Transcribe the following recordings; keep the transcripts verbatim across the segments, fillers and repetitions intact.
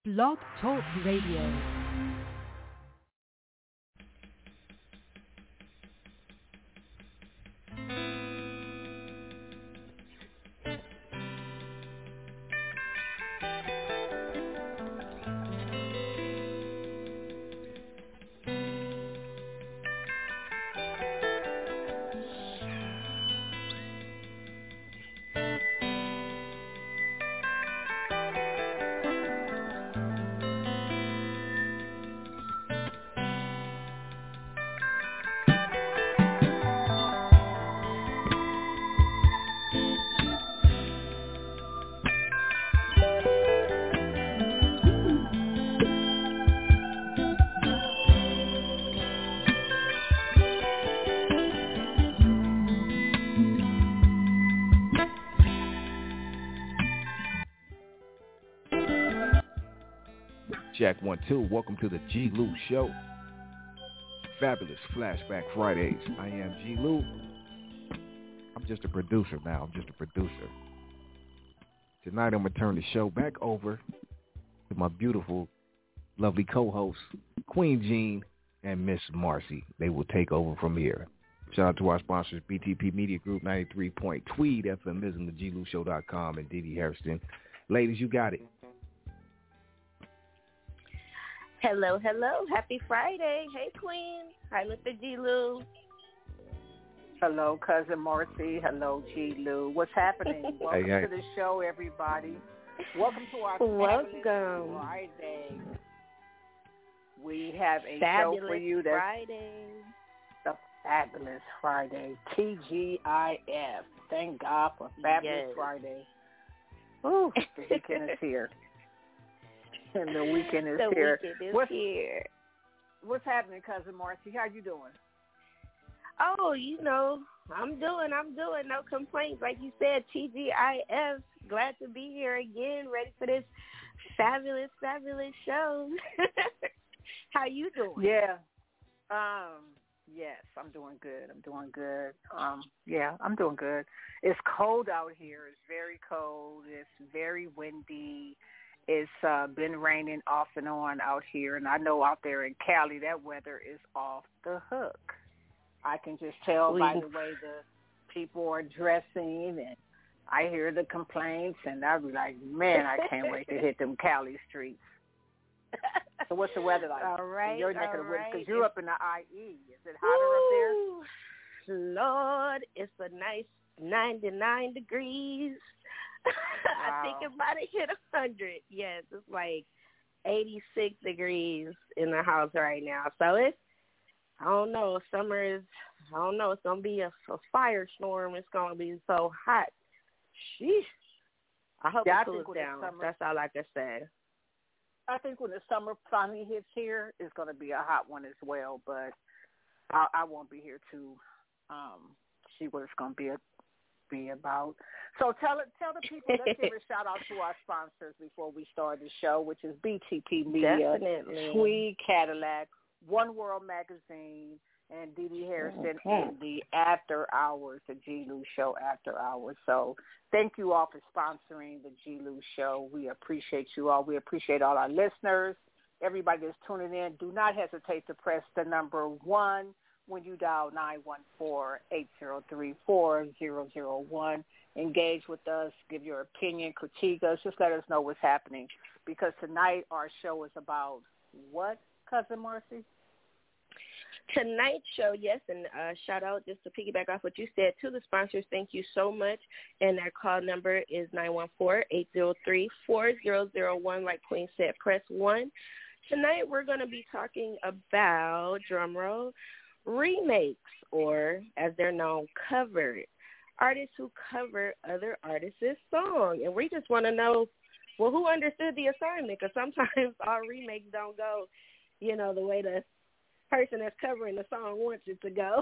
Blog Talk Radio. Jack one two. Welcome to the G. Lou Show. Fabulous Flashback Fridays. I am G. Lou. I'm just a producer now. I'm just a producer. Tonight I'm going to turn the show back over to my beautiful, lovely co-hosts, Queen Jean and Miss Marcy. They will take over from here. Shout out to our sponsors, B T P Media Group, ninety-three point Tweed, F M ism, the G Lou Show dot com, and Dee Dee Harrison. Ladies, you got it. Hello, hello. Happy Friday. Hey, Queen. Hi, Mister G. Lou. Hello, Cousin Marcy. Hello, G. Lou. What's happening? Welcome hey, hey. to the show, everybody. Welcome to our Welcome. Fabulous Friday. We have a Fabulous show for you that's Friday. the Fabulous Friday. T G I F. Thank God for Fabulous Yes. Friday. Ooh, the weekend is here. And the weekend is the here. weekend is what's, here. What's happening, Cousin Marcy? How you doing? Oh, you know, I'm doing, I'm doing. No complaints. Like you said, T G I F. Glad to be here again, ready for this fabulous, fabulous show. How you doing? Yeah. Um, yes, I'm doing good. I'm doing good. Um, yeah, I'm doing good. It's cold out here. It's very cold. It's very windy. It's uh, been raining off and on out here, and I know out there in Cali that weather is off the hook. I can just tell by the way the people are dressing, and I hear the complaints, and I'll be like, man, I can't wait to hit them Cali streets. So what's the weather like? All right, in your neck all of the woods, right. because you're up in the I E. Is it hotter Woo! up Lord, it's a nice ninety-nine degrees. Wow. I think about to hit one hundred. Yes, it's like eighty-six degrees in the house right now. So it's, I don't know, summer is, I don't know, it's going to be a, a firestorm. It's going to be so hot. Sheesh. I hope Yeah, I it cools think when the down. summer- That's all I can say. I think when the summer finally hits here, it's going to be a hot one as well, but I, I won't be here to um, see what it's going to be a be about. So tell it, tell the people, let's give a shout out to our sponsors before we start the show, which is B T P Media, Definitely. Tweed Cadillac, One World Magazine, and Dee Dee Harrison in the After Hours, the G. Lou Show After Hours. So thank you all for sponsoring the G. Lou Show. We appreciate you all. We appreciate all our listeners. Everybody that's tuning in, do not hesitate to press the number one when you dial nine one four, eight zero three, four zero zero one. Engage with us, give your opinion, critique us, just let us know what's happening. Because tonight our show is about what, Cousin Marcy? Tonight's show, yes, and uh, shout out just to piggyback off what you said to the sponsors. Thank you so much. And our call number is nine one four, eight zero three, four zero zero one. Like Queen said, press one. Tonight we're going to be talking about, drumroll, remakes, or as they're known, covered. Artists who cover other artists' songs. And we just want to know, well, who understood the assignment? Because sometimes our remakes don't go, you know, the way the person that's covering the song wants it to go.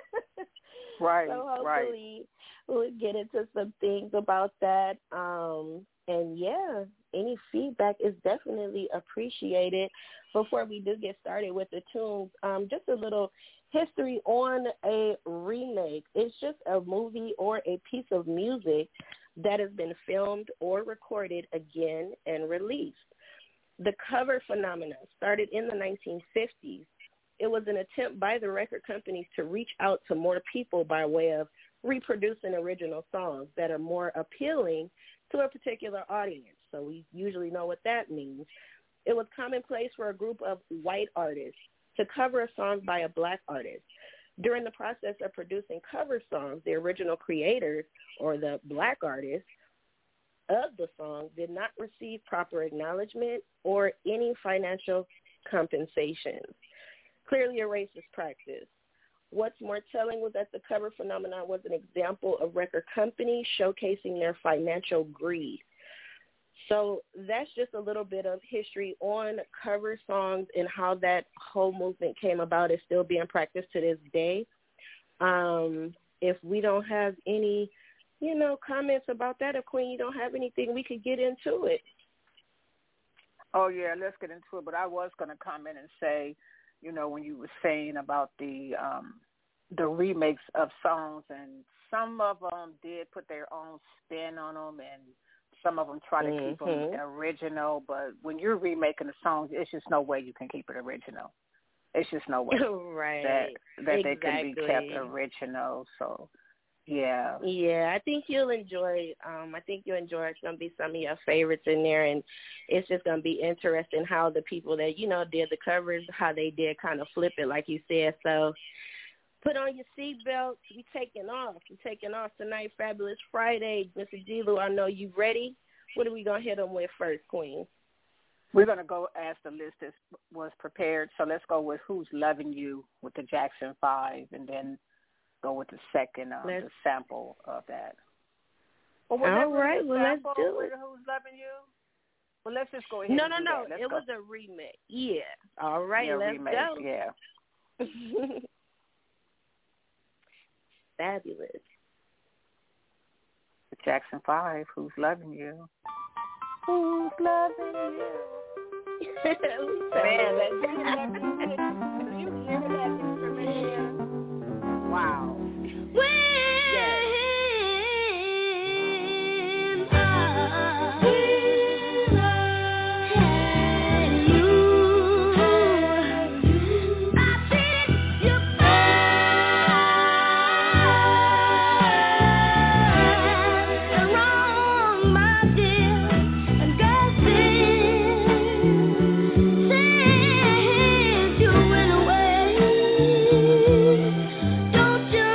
Right, so right. hopefully we'll get into some things about that. Um, and, yeah, any feedback is definitely appreciated. Before we do get started with the tunes, um, just a little history on a remake. It's just a movie or a piece of music that has been filmed or recorded again and released. The The cover phenomenon started in the nineteen fifties. It was an attempt by the record companies to reach out to more people by way of reproducing original songs that are more appealing to a particular audience. So we usually know what that means. It was commonplace for a group of white artists to cover a song by a black artist. During the process of producing cover songs, the original creators or the black artists of the song did not receive proper acknowledgement or any financial compensation. Clearly a racist practice. What's more telling was that the cover phenomenon was an example of record companies showcasing their financial greed. So that's just a little bit of history on cover songs and how that whole movement came about. Is still being practiced to this day. Um, if we don't have any, you know, comments about that, if Queen, you don't have anything, we could get into it. Oh, yeah, let's get into it. But I was going to comment and say, you know, when you were saying about the um, the remakes of songs, and some of them did put their own spin on them, and some of them try to mm-hmm. keep them original. But when you're remaking the songs, it's just no way you can keep it original. It's just no way right. that that exactly. they can be kept original. So, yeah. Yeah, I think you'll enjoy um, I think you'll enjoy it's going to be some of your favorites in there, and it's just going to be interesting how the people that, you know, did the covers, how they did kind of flip it, like you said. So put on your seatbelts. We taking off. We taking off tonight, Fabulous Friday. Mister G-Lou, I know you ready. What are we going to hit them with first, Queen? We're going to go as the list is, was prepared. So let's go with Who's Loving You with the Jackson five, and then go with the second um, the sample of that. Well, all right, well, let's do it. Who's Loving You? Well, let's just go ahead no, and no, do no, that. Let's it go. was a remix. Yeah. All right, yeah, let's remake. go. Yeah. Fabulous. The Jackson five, Who's Loving You? Who's Loving You? Man, that music, do you hear that instrument here? Wow. Yes. Don't you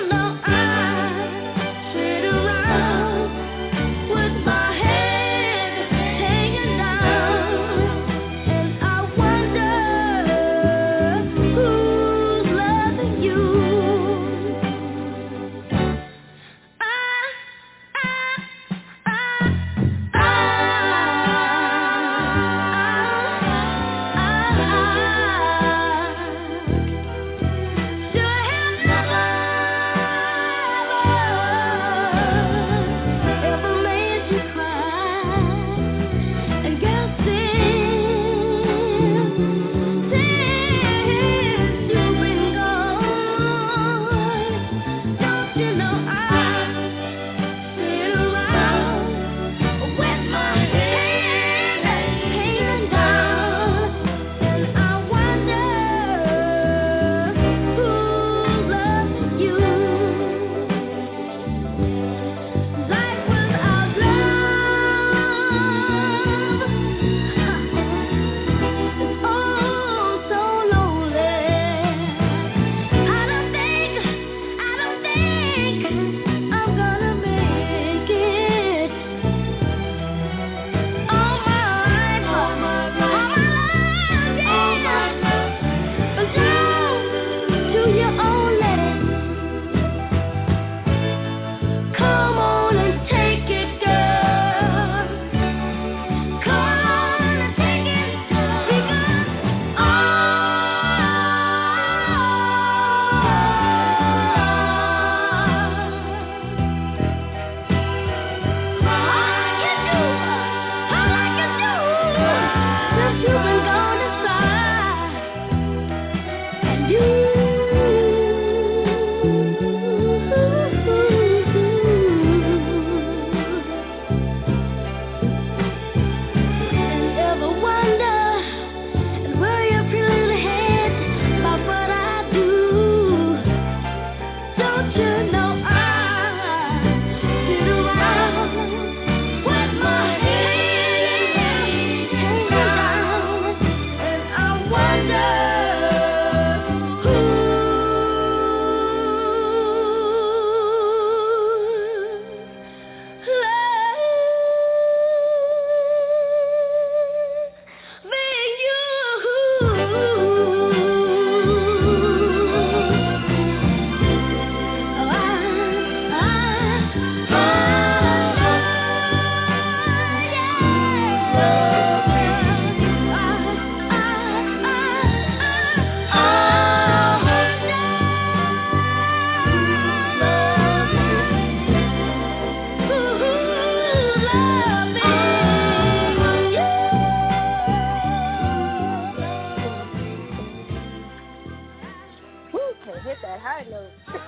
high note.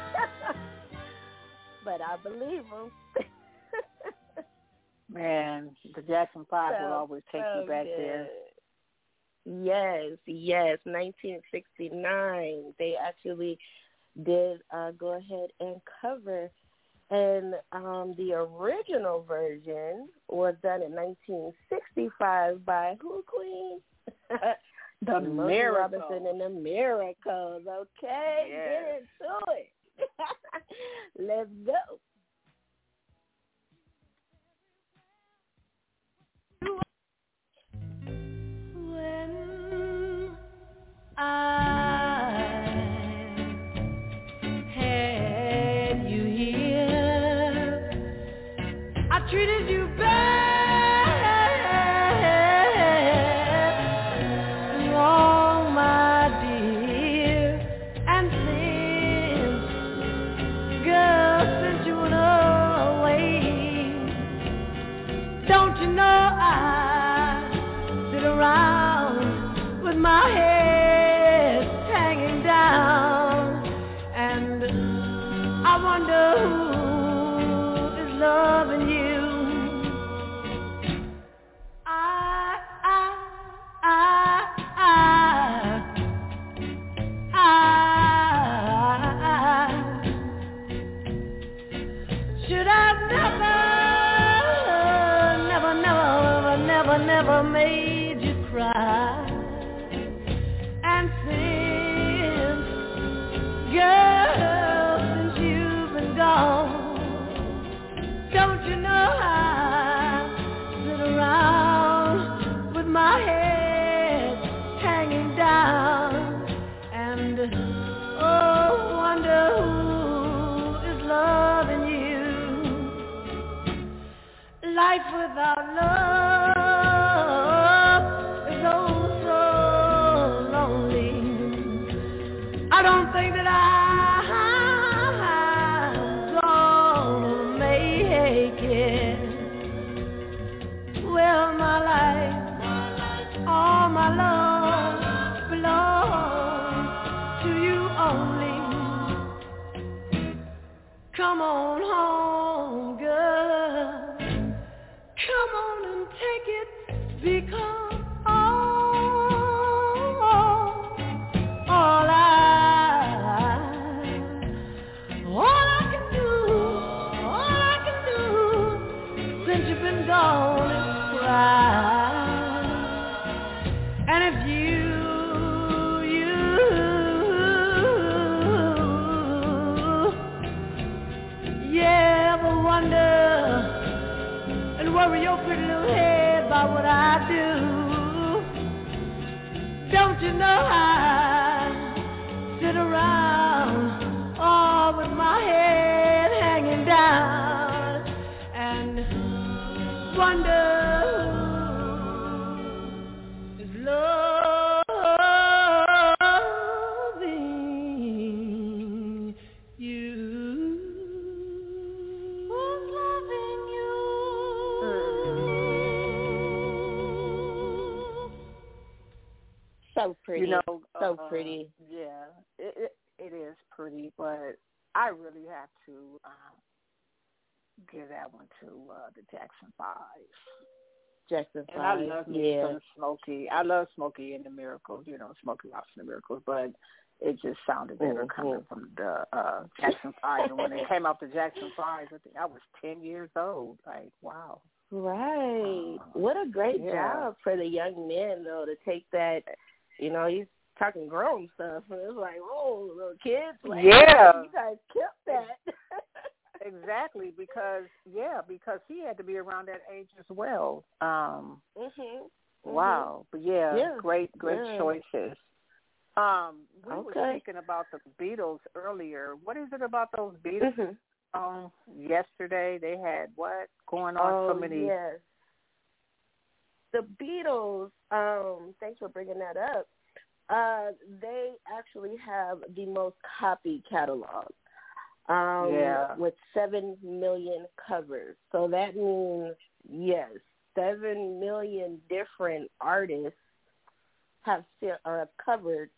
But I believe him. Man, the Jackson Five so, will always take so you back good. there. Yes, yes. nineteen sixty-nine. They actually did uh, go ahead and cover. And um, the original version was done in nineteen sixty-five by who, Queen? The Miracles. Robinson and the Miracles. Okay, yes. Get into it. Let's go. When I had you here, I treated you bad, wrong, my dear, and since, girl, since you went away, don't you know I sit around with my head hanging down, and I wonder who is loving you. I, I, I, I, I, should have never, never, never, never, never made you cry. And since, girl, since you've been gone, don't you know I sit around with my head hanging down, and oh, wonder who is loving you. Life without love is oh so lonely. I don't think that I'm gonna make it. Well, my life, all my love belongs to you only. Come on home, girl. Come on and take it, because all, all I, all I can do, all I can do, since you've been gone is cry. And if you, you, yeah, ever wonder and worry your pretty little head about what I do, don't you know I sit around, oh, with my head hanging down, and wonder who is loving you. Who's loving you? So pretty. You know, so uh, pretty. Yeah, it, it it is pretty, but I really have to um, give that one to uh, the Jackson Five. Jackson And Five. I love me yeah. some Smokey. I love Smokey and the Miracles. You know, Smokey Robinson and the Miracles, but it just sounded better Mm-hmm. coming from the uh, Jackson Five. And when it came out the Jackson Five, I think I was ten years old. Like, wow. Right. Uh, What a great yeah. job for the young men, though, to take that. You know, he's talking grown stuff. And it's like, oh, little kids. Like, Yeah. you guys kept that. Exactly, because yeah, because he had to be around that age as well. Um, mhm. Wow, but yeah, Yeah. great, great Yeah. choices. Um, we Okay. were speaking about the Beatles earlier. What is it about those Beatles? Mhm. Um, yesterday they had what going on? Oh, so many. yes. The Beatles. Um, thanks for bringing that up. Uh, they actually have the most copied catalog. Um, Yeah. with seven million covers. So that means, yes, seven million different artists have still, or have covered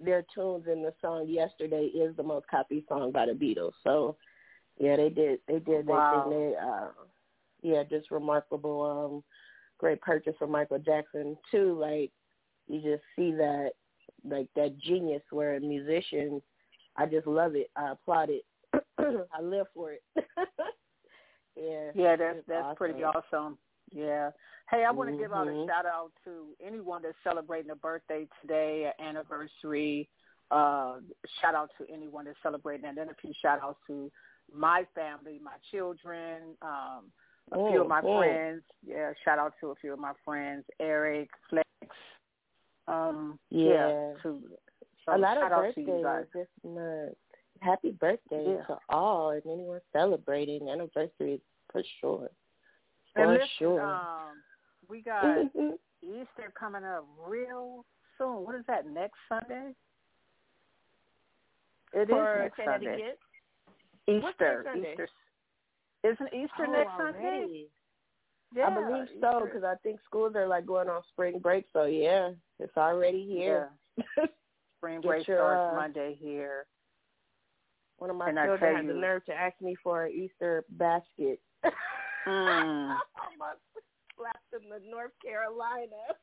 their tunes in the song Yesterday is the most copied song by the Beatles. So, yeah, they did they did Wow. their thing. They, uh, yeah, just remarkable, um, great purchase for Michael Jackson, too. Like, you just see that, like, that genius where a musician, I just love it. I applaud it. I live for it. yeah, yeah, that's that's awesome. pretty awesome. Yeah. Hey, I want to mm-hmm. give out a shout out to anyone that's celebrating a birthday today, an anniversary. Uh, shout out to anyone that's celebrating, and then a few shout outs to my family, my children, um, a oh, few of my oh. friends. Yeah, shout out to a few of my friends, Eric, Flex. Um, yeah, yeah to, so a lot shout of out to you birthdays guys. this month. Happy birthday Yeah. to all and anyone celebrating anniversaries for sure. For And listen, sure. um, we got Easter coming up real soon. What is that, next Sunday? It for is next Sunday. Connecticut? Easter. Sunday? Easter. Isn't Easter oh, next already? Sunday? Yeah, I believe so, Easter. because I think schools are like going on spring break. So yeah, it's already here. Yeah. Spring break your, starts uh, Monday here. One of my And I children tell had you- the nerve to ask me for an Easter basket. Mm. I almost slapped in the North Carolina.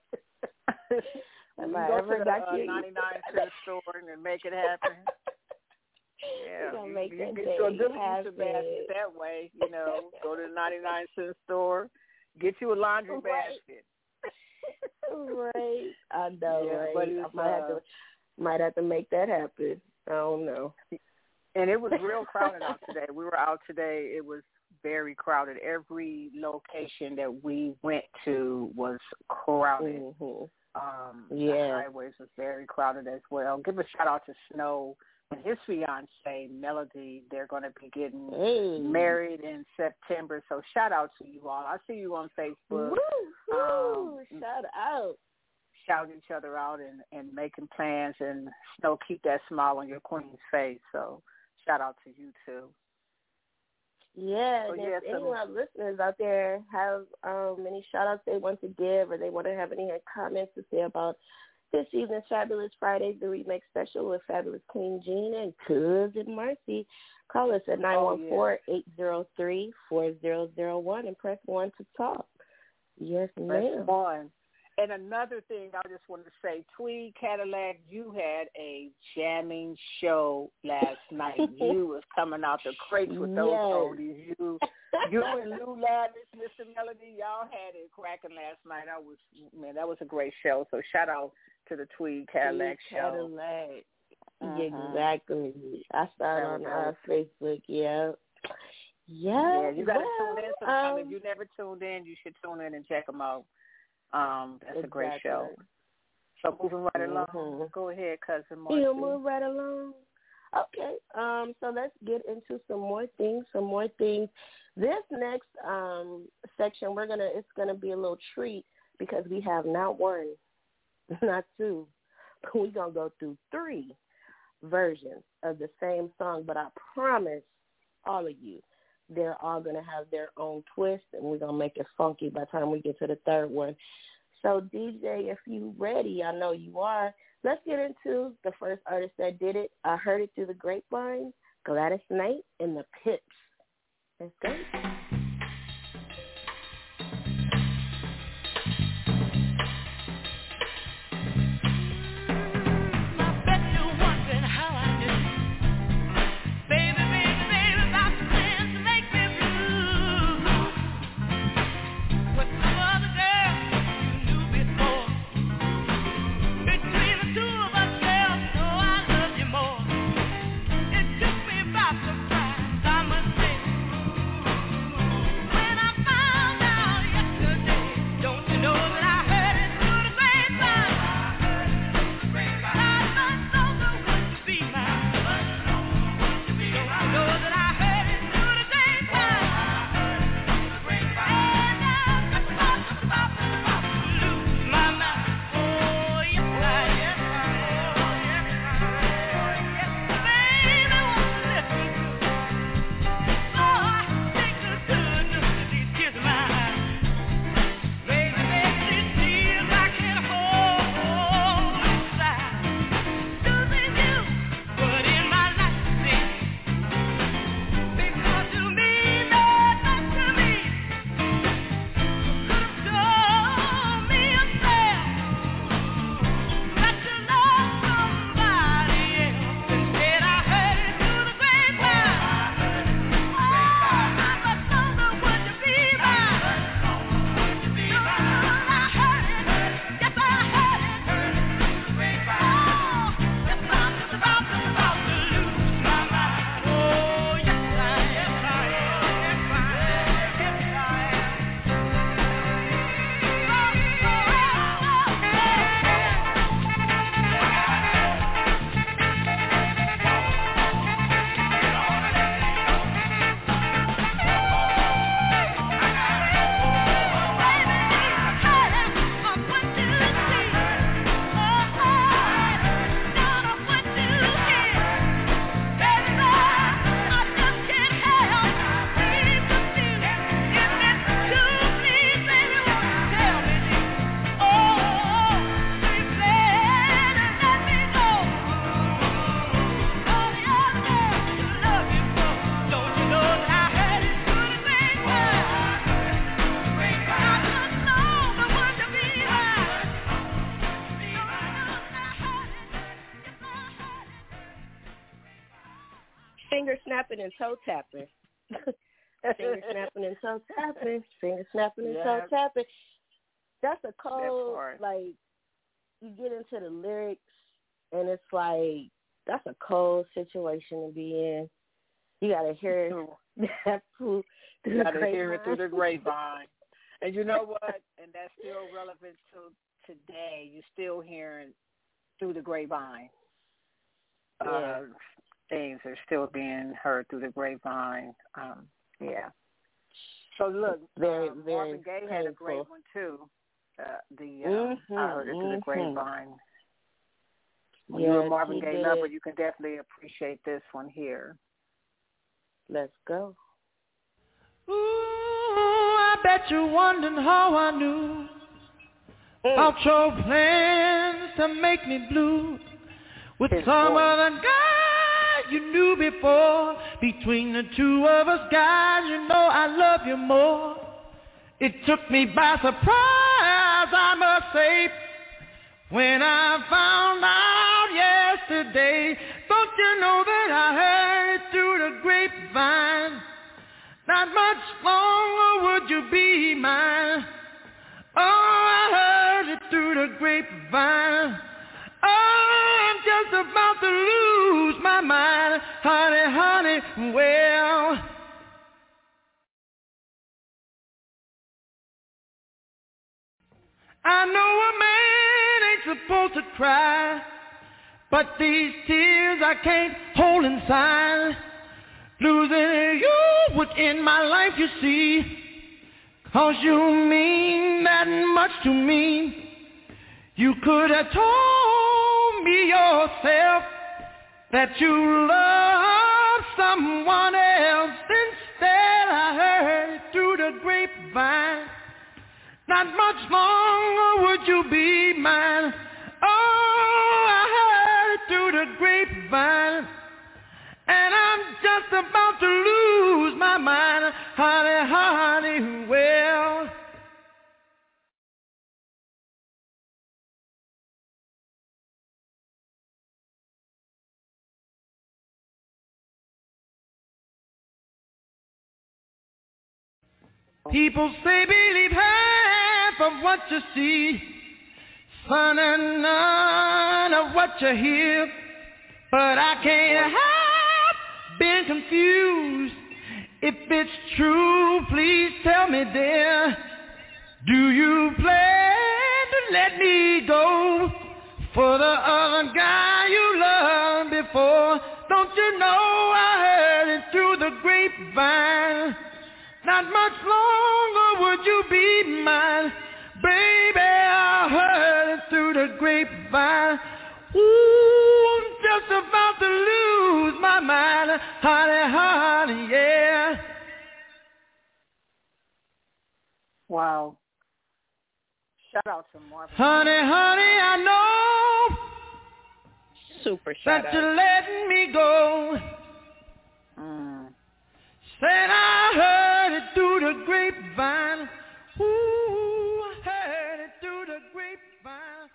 When Have you I go ever to the got uh, you? ninety-nine cent store and make it happen. Yeah, gonna you, make you that get day you a good happen. Easter basket that way. You know, go to the ninety-nine cent store, get you a laundry Right. basket. Right, I know. Yeah, right? but I it's, might have uh, to might have to make that happen. I don't know. And it was real crowded out today. We were out today. It was very crowded. Every location that we went to was crowded. Mm-hmm. Um, Yeah. The highways was very crowded as well. Give a shout out to Snow and his fiance Melody. They're going to be getting Hey. married in September. So shout out to you all. I see you on Facebook. Woo, woo. Um, Shout out. Shouting each other out and, and making plans. And Snow, keep that smile on your queen's face. So shout out to you too. Yeah, So, and yeah, if so- any of our listeners out there have um, any shout-outs they want to give, or they want to have any comments to say about this evening's Fabulous Fridays, the remake special with Fabulous Queen Jean and Cousin Marcy, call us at nine one four, eight zero three, four zero zero one and press one to talk. Yes, Press ma'am. one. And another thing I just wanted to say, Tweed Cadillac, you had a jamming show last night. You was coming out the crates with those Yes. oldies. You, you and Lou Lavish, Mister Melody, y'all had it cracking last night. I was, man, that was a great show. So shout out to the Tweed Cadillac Tweed show. Cadillac. Mhm. Exactly. I saw it That on was uh, Facebook, yeah. Yeah, Yeah, you got to well, tune in sometime. um, If you never tuned in, you should tune in and check them out. Um, that's a great exactly. show. So moving right along, Mhm. go ahead, Cousin Marcy. We'll move right along. Okay, um, so let's get into some more things, some more things. This next um, section, we're gonna, it's gonna be a little treat because we have not one, not two, but we're gonna go through three versions of the same song. But I promise all of you, they're all going to have their own twist, and we're going to make it funky by the time we get to the third one. So, D J, if you ready, I know you are, let's get into the first artist that did it. I heard it through the grapevine, Gladys Knight and the Pips. Let's go. It took me by surprise, I must say. finger snapping and toe tapping. Finger snapping and toe tapping. Finger snapping and yeah. toe tapping. That's a cold, that like, you get into the lyrics, and it's like, that's a cold situation to be in. You got to hear that through the grapevine. You got to hear it through the grapevine. And you know what? And that's still relevant to today. You're still hearing through the grapevine. Yeah. Uh, things are still being heard through the grapevine. Um, yeah. So look, very, uh, very Marvin Gaye painful. had a great one too. Uh, the uh, mm-hmm, I heard it through mm-hmm. the grapevine. When yes, you're a Marvin Gaye did. lover, you can definitely appreciate this one here. Let's go. Ooh, I bet you're wondering how I knew mm. about your plans to make me blue with His some voice. other guy you knew before. Between the two of us guys, you know I love you more. It took me by surprise, I must say, when I found out yesterday. Don't you know that I heard it through the grapevine? Not much longer would you be mine. Oh, I heard it through the grapevine. Oh, I'm just about to lose my mind. Honey, honey, well, I know a man ain't supposed to cry, but these tears I can't hold inside. Losing you would end my life, you see, 'cause you mean that much to me. You could have told me yourself that you love someone else. Instead, I heard it through the grapevine. Not much longer would you be mine. Oh, I heard it through the grapevine. And I'm just about to lose my mind. Honey, honey, well, people say believe half of what you see, son, and none of what you hear. But I can't help being confused. If it's true, please tell me, dear. Do you plan to let me go for the other guy you loved before? Don't you know I heard it through the grapevine? Not much longer would you be mine. Baby, I heard it through the grapevine. Ooh, I'm just about to lose my mind. Honey, honey, yeah. Wow. Shout out to Marvin. Honey, honey, I know. Super shout that out. you're letting me go. Mm. Said I heard it through the grapevine. Ooh, I heard it through the grapevine.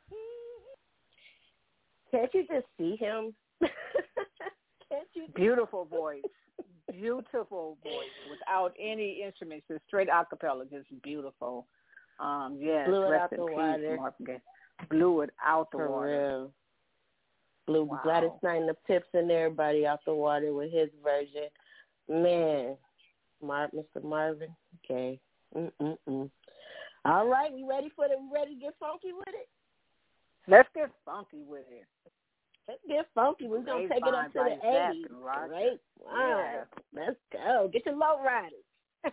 Can't you just see him? Can't you? Beautiful voice. Beautiful voice without any instruments, just straight a cappella, just beautiful. Um, yes, Blew it rest out in the peace, water. Marvin Gaye. Blew it out the For water. real. Blew Wow. Gladys Knight and the Pips and everybody out the water with his version. Man, Mar- Mister Marvin Gaye. Mm-mm-mm. All right, we ready for the? We ready to get funky with it? Let's get funky with it. Let's get funky. We're going to take it up to the eighties. Right? Wow. Let's go. Get your low riders.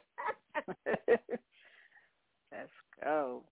Let's go.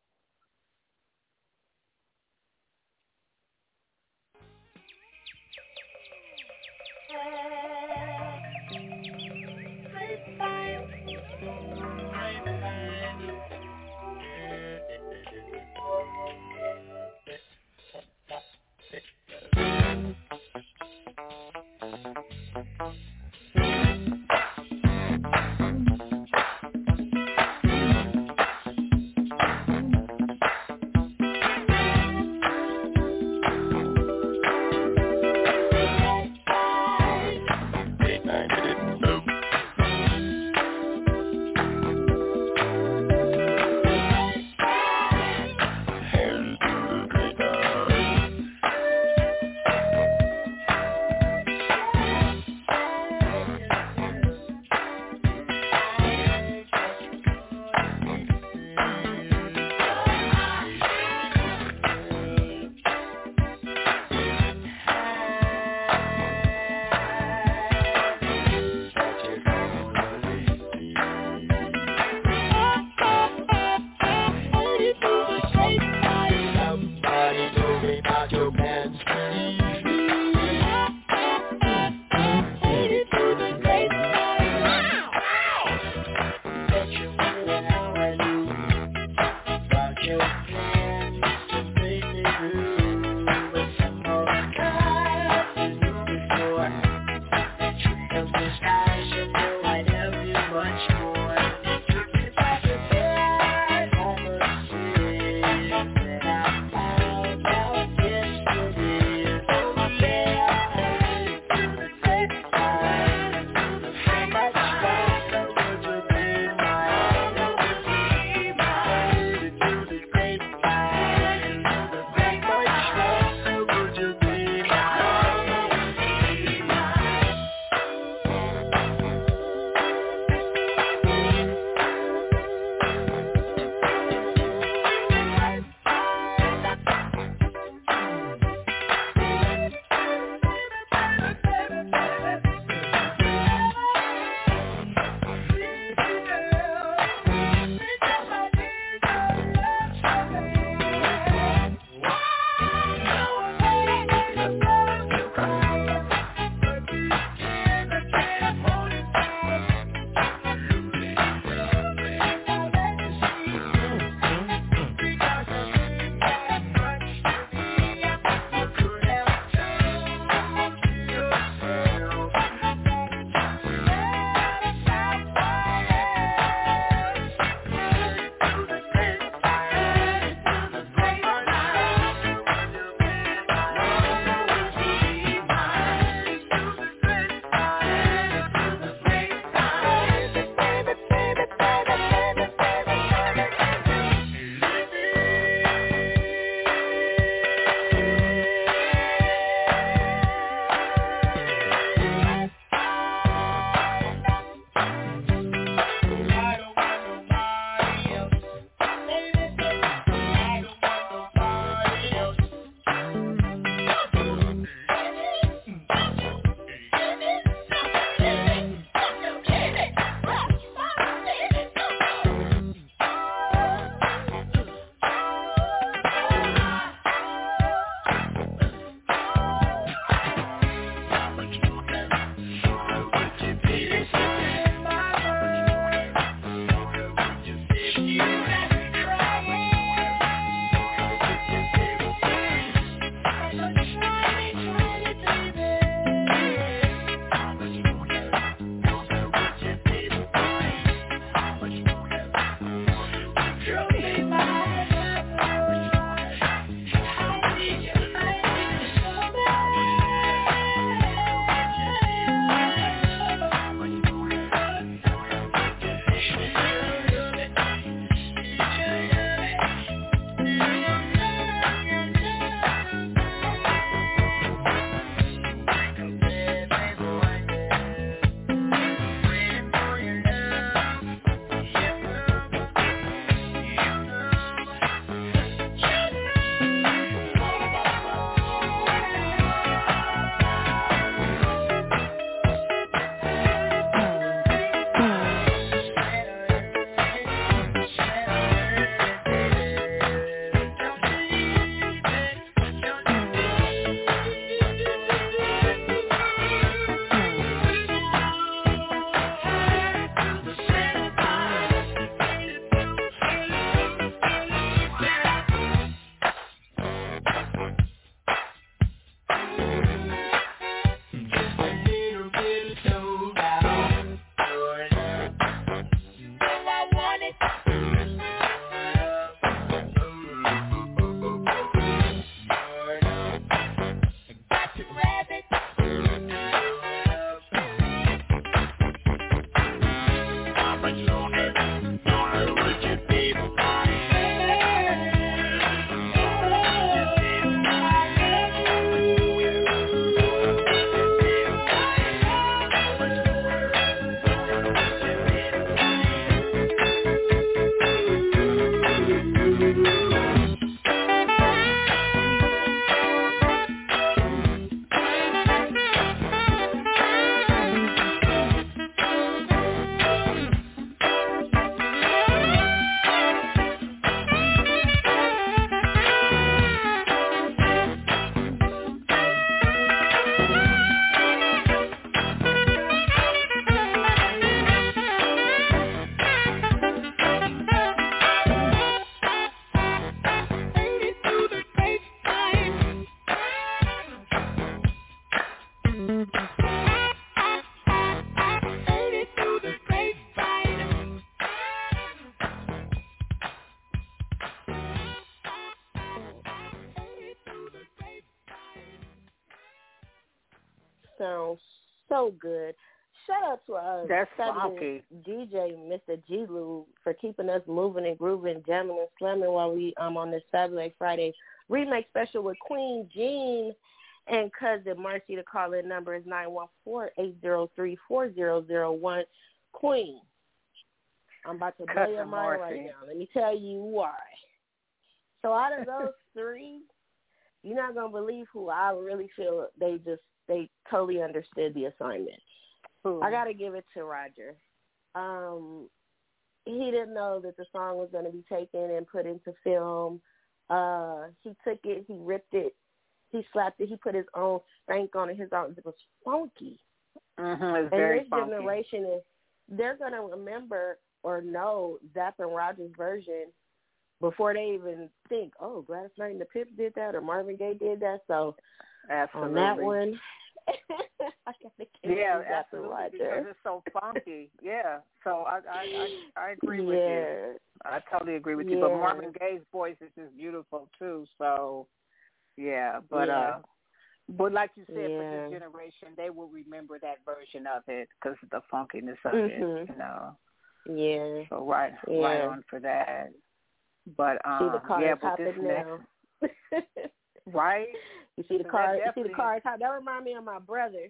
sounds so good. Shout out to our That's funky D J, Mister G. Lou, for keeping us moving and grooving, jamming and slamming while we um on this Fabulous Friday remake special with Queen Jean and cousin Marcy. The call-in number is nine one four, eight zero three, four zero zero one. Queen, I'm about to blow your mind right now. Let me tell you why. So out of those three, you're not going to believe who I really feel they just, they totally understood the assignment. Ooh. I got to give it to Roger. Um, he didn't know that the song was going to be taken and put into film. Uh, he took it, he ripped it, he slapped it, he put his own stank on it. His own, it was funky. Mm-hmm, it's and very this funky. generation is, they're going to remember or know Zapp and Roger's version before they even think, oh, Gladys Knight and the Pips did that or Marvin Gaye did that. So absolutely. on that one, I got to give yeah, it to absolutely, Roger. because it's so funky. Yeah, so I I, I, I agree yeah. with you. I totally agree with yeah. you. But Marvin Gaye's voice is just beautiful too. So yeah, but yeah. uh, but like you said, yeah. for this generation, they will remember that version of it because of the funkiness of mm-hmm. it. You know. Yeah. So right, yeah. right on for that. But um, see the car yeah, is but this now. next, right? You see the car. You see the definitely- car. That remind me of my brother.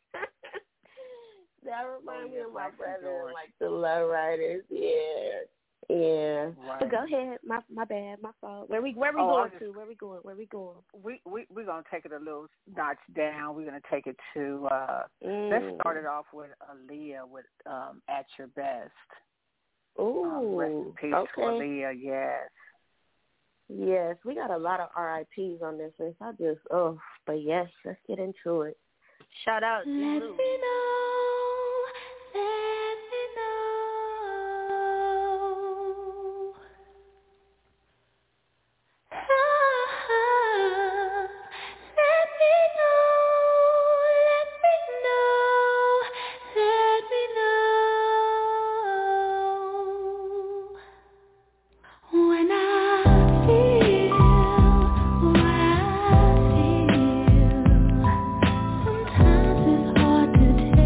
That remind Oh, me yeah, of my Black St. brother, George. like the Lowriders. Yeah, yeah. Right. But go ahead. My my bad. My fault. Where we where we Oh, going just, to? Where we going? Where we going? We we we're gonna take it a little notch down. We're gonna take it to. Uh, Mm. Let's start it off with Aaliyah with um, "At Your Best." Ooh. Um, rest in peace okay. to Aaliyah. Yes. Yes, we got a lot of R I Ps on this list. I just oh, but yes, let's get into it. Shout out to Let Lou. me know, let me know. Ah, let me know, let me know, let me know. When I feel what I feel, sometimes it's hard to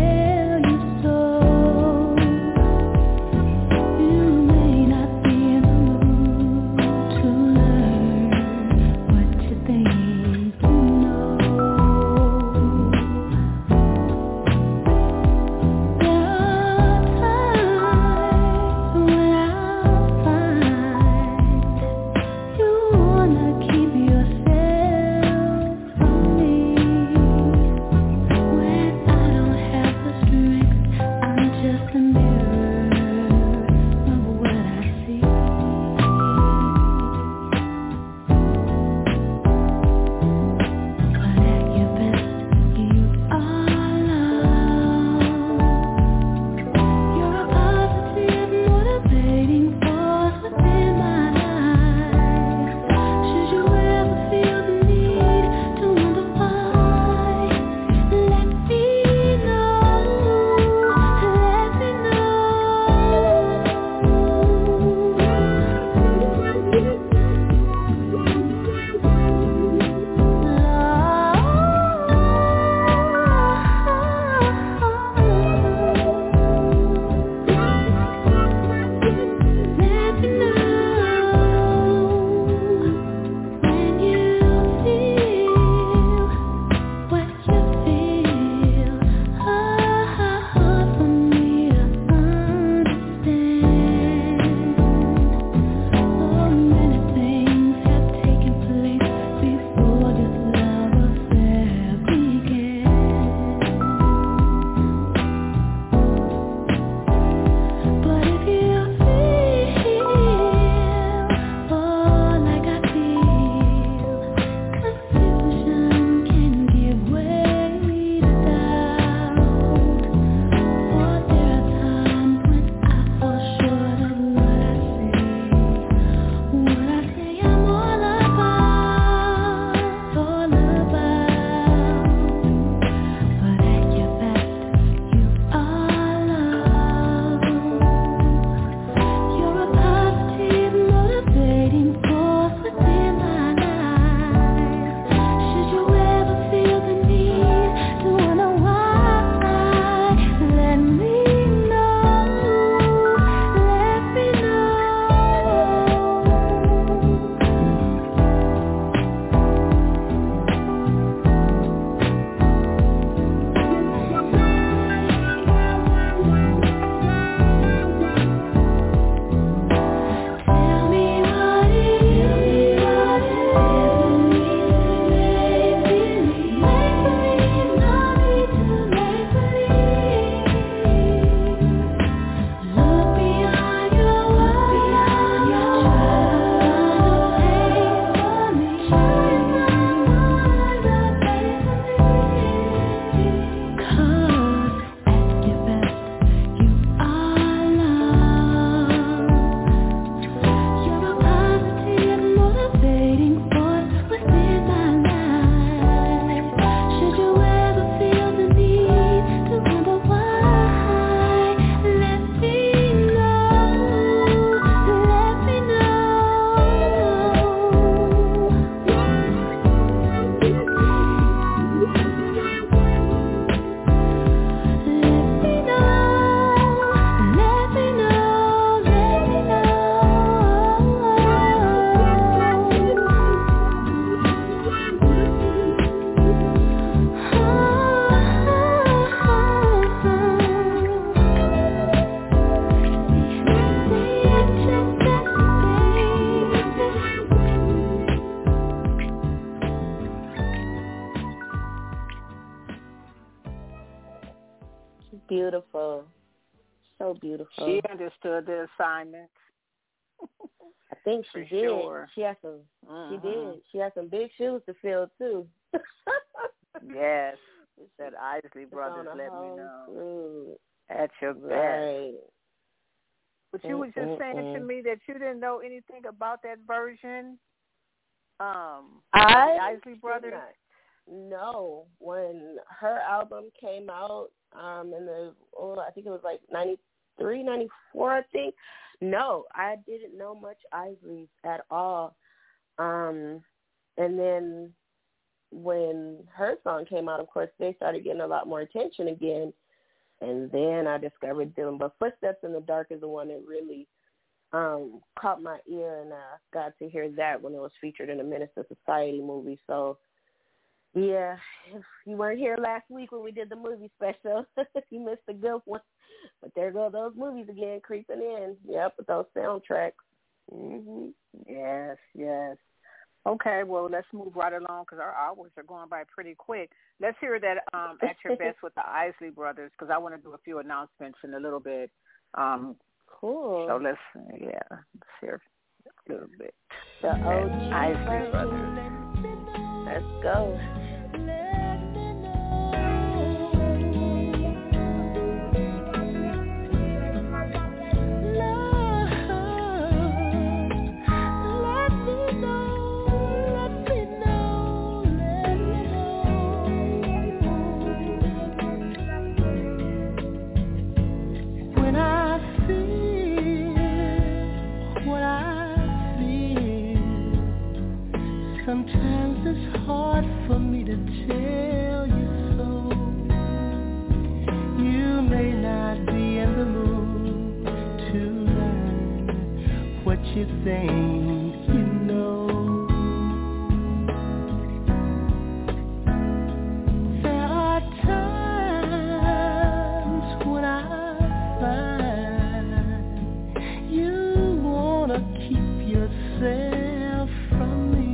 beautiful. So beautiful. She understood the assignment. I think she For did. sure. She had some. Mm-hmm. She did. She had some big shoes to fill too. Yes. Said Isley Brothers, let me know. Crew. At your best. Right. But you were just Mm-mm-mm. saying to me that you didn't know anything about that version. Um, I the Isley Brothers. No, when her album came out, um, in the oh, I think it was like ninety-three, ninety-four, I think. No, I didn't know much Isley at all. Um, and then when her song came out, of course, they started getting a lot more attention again. And then I discovered them. But Footsteps in the Dark is the one that really um, caught my ear, and I got to hear that when it was featured in the Minister Society movie. So, yeah, if you weren't here last week when we did the movie special, you missed a good one. But there go those movies again, creeping in. Yep, with those soundtracks. Mm-hmm. Yes, yes. Okay, well, let's move right along because our hours are going by pretty quick. Let's hear that um, At Your Best with the Isley Brothers because I want to do a few announcements in a little bit. Um, cool. So let's, yeah, let's hear a little bit. The O G Isley Brothers. Let's go. Sometimes it's hard for me to tell you so. You may not be in the mood to learn what you think you know. There are times when I find you wanna keep yourself from me.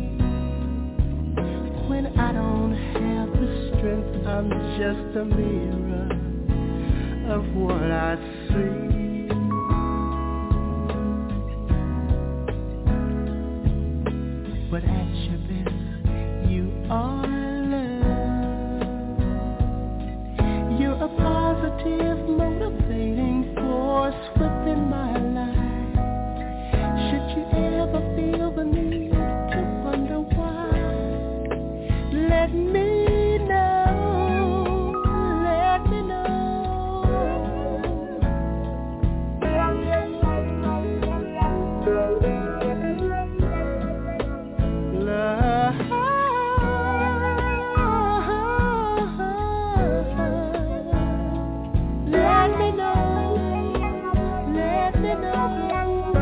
I don't have the strength, I'm just a mirror of what I see. But at your best, you are love. You're a positive, motivating force within my life. Should you ever feel the need to wonder why, let me know, let me know. Love, let me know, let me know.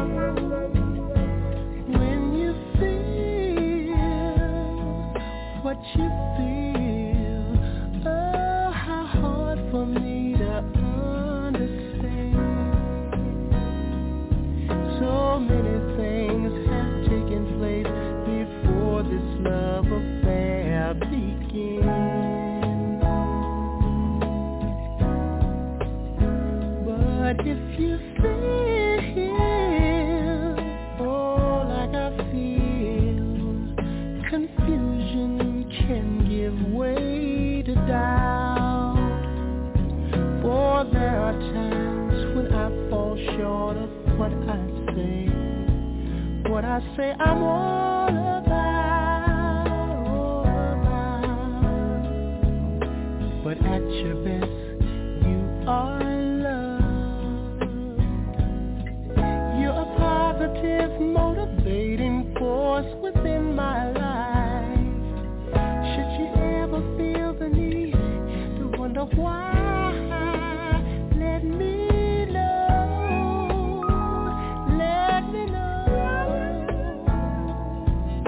When you feel what you feel, oh, how hard for me to understand. So many things have taken place before this love affair began. But if you feel, oh, like I feel, confusion can give way to doubt. For there are times when I fall short of what I say. What I say I'm all about, all about. But at your best, you are love. You're a positive, motivating force within my life. Should you ever feel the need to wonder why, let me know, let me know.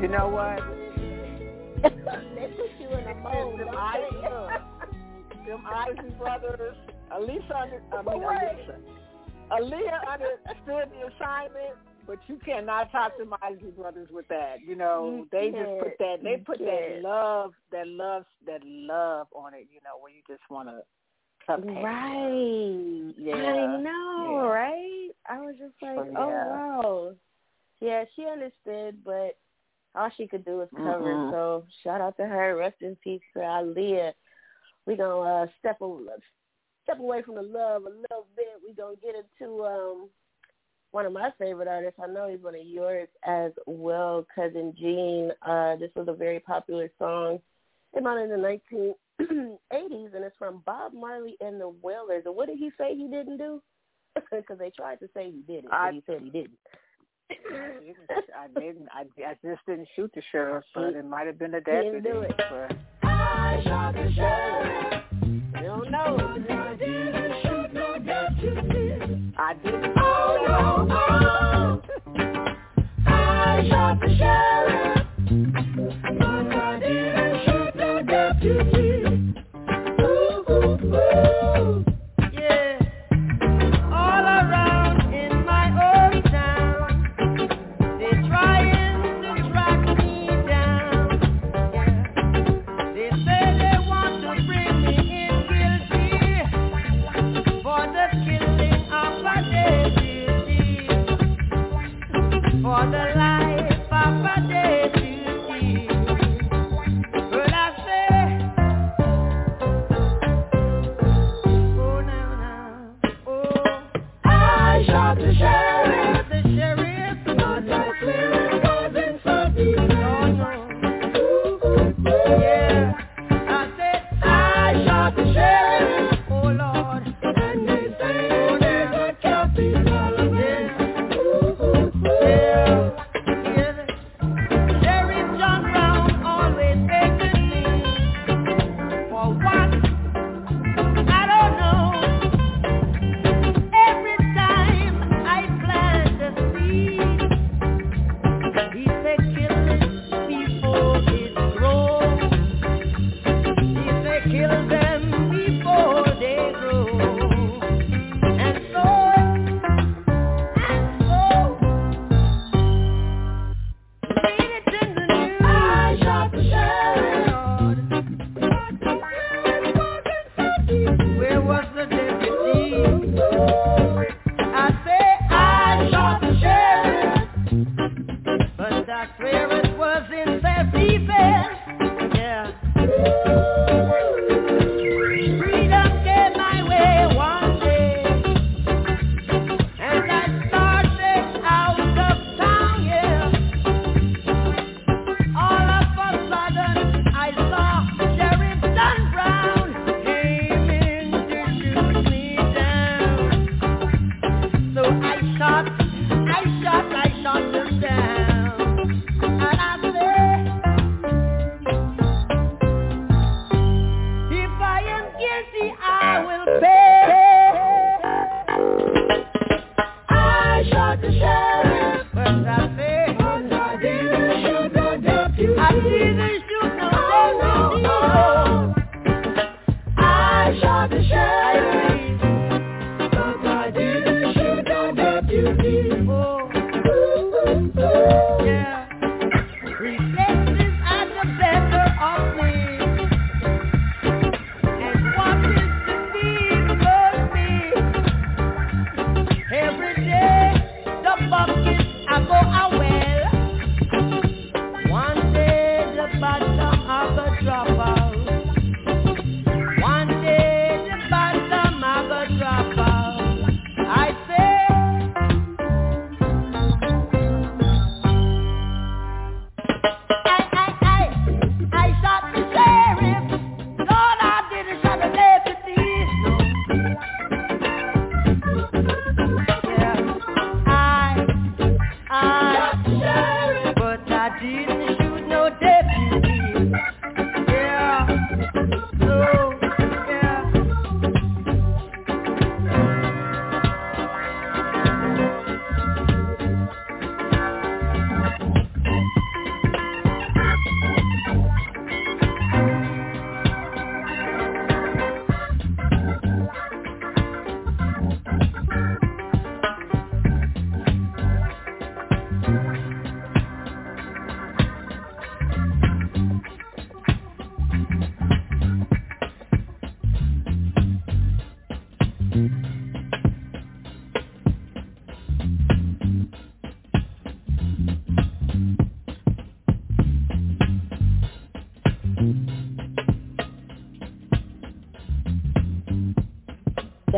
You know what? They put you in a mold. Them Isley, them Isley brothers, Alisa, under, I mean Alisa. Aaliyah understood the assignment, but you cannot talk to my Isley brothers with that. You know, You they can't. just put that, they You put can't. that love, that love, that love on it. You know, where you just want to come. Right. Yeah. I know, Yeah. right? I was just like, So, oh, yeah. wow. Yeah, she understood, but all she could do was cover. Mm-mm. So shout out to her. Rest in peace to Aaliyah. We're going to uh, step, step away from the love a little bit. We're going to get into um, one of my favorite artists. I know he's one of yours as well, Cousin Gene. Uh, this was a very popular song. It came out in the nineteen eighties, and it's from Bob Marley and the Wailers. And what did he say he didn't do? Because they tried to say he did it, I, but he said he didn't. I didn't. I didn't. I, I just didn't shoot the sheriff, but He- it might have been a he didn't deputy. do it. But I shot the sheriff. I don't know. I didn't shoot no deputy. I didn't. Oh, no, oh. I shot the sheriff. But I didn't shoot no deputy. Ooh, ooh, ooh. Yeah. All around in my old town, they're trying to track me down. Yeah. They say they want to bring me in guilty for the killing of a deputy, for the life of a deputy. But I say, oh now now, oh, I shot the sheriff, the sheriff, but I clearly wasn't so deep. No, no, ooh, ooh, ooh. Yeah, I said I shot the sheriff, oh Lord, and they say oh now, I can't be followed. Yeah, ooh, ooh, ooh. Yeah, yeah, the Sheriff John Brown always hated me for what? I don't know. Every time I plant a seed, he said kill it before it grows. He said kill them before they grow. And so, and so, read it in the news. I shot the sheriff. Where was the deputy? I say I shot the sheriff, but I swear it was in self-defense. Yeah. Freedom came my way one day, and I started out of town. Yeah. All of a sudden, I saw Sheriff John Brown aiming to shoot me down. So I shot, I shot, I shot him down. And I said, if I am guilty, I will pay. I shot the sheriff, but I said, but I didn't shoot no deputy. I didn't shoot no deputy. I shot the sheriff, but I didn't shoot no deputy. Oh, ooh, ooh, ooh. Yeah. Reflexes are the better of me, and what is the need for me? Every day the buckets I go a well. One day the bottom of the drop out. One day the bottom of the drop out. I say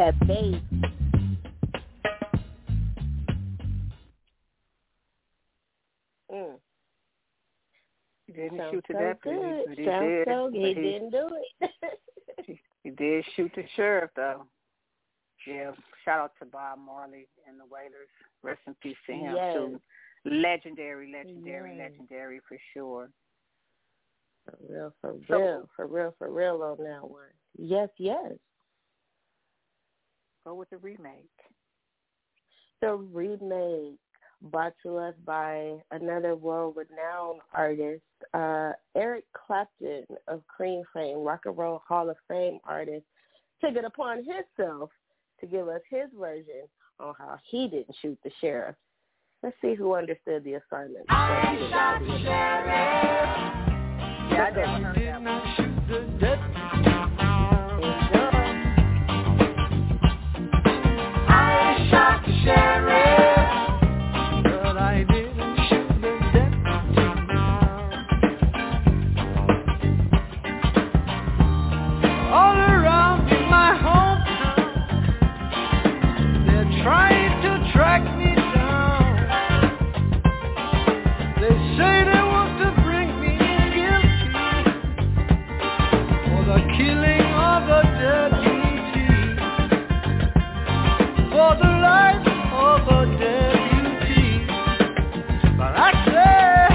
that bass. Mm. He didn't Sounds shoot to so that good. but he Sounds did. so good. He, he didn't do it. he, he did shoot the sheriff, though. Yeah, shout out to Bob Marley and the Wailers. Rest in peace to him, yes. too. Legendary, legendary, yes. legendary for sure. For real, for So, real, for real, for real on that one. Yes, yes. Go with the remake. The remake brought to us by another world-renowned artist, uh, Eric Clapton of Cream Fame, Rock and Roll Hall of Fame artist, took it upon himself to give us his version on how he didn't shoot the sheriff. Let's see who understood the assignment. I shot the sheriff. Yeah, I never heard that one. Shoot the deputy. I shot the sheriff. But I didn't shoot the deputy. All around in my hometown, they're trying to track me down. They say they want to bring me in guilty for the killing of a deputy, for the life of a deputy. But I say,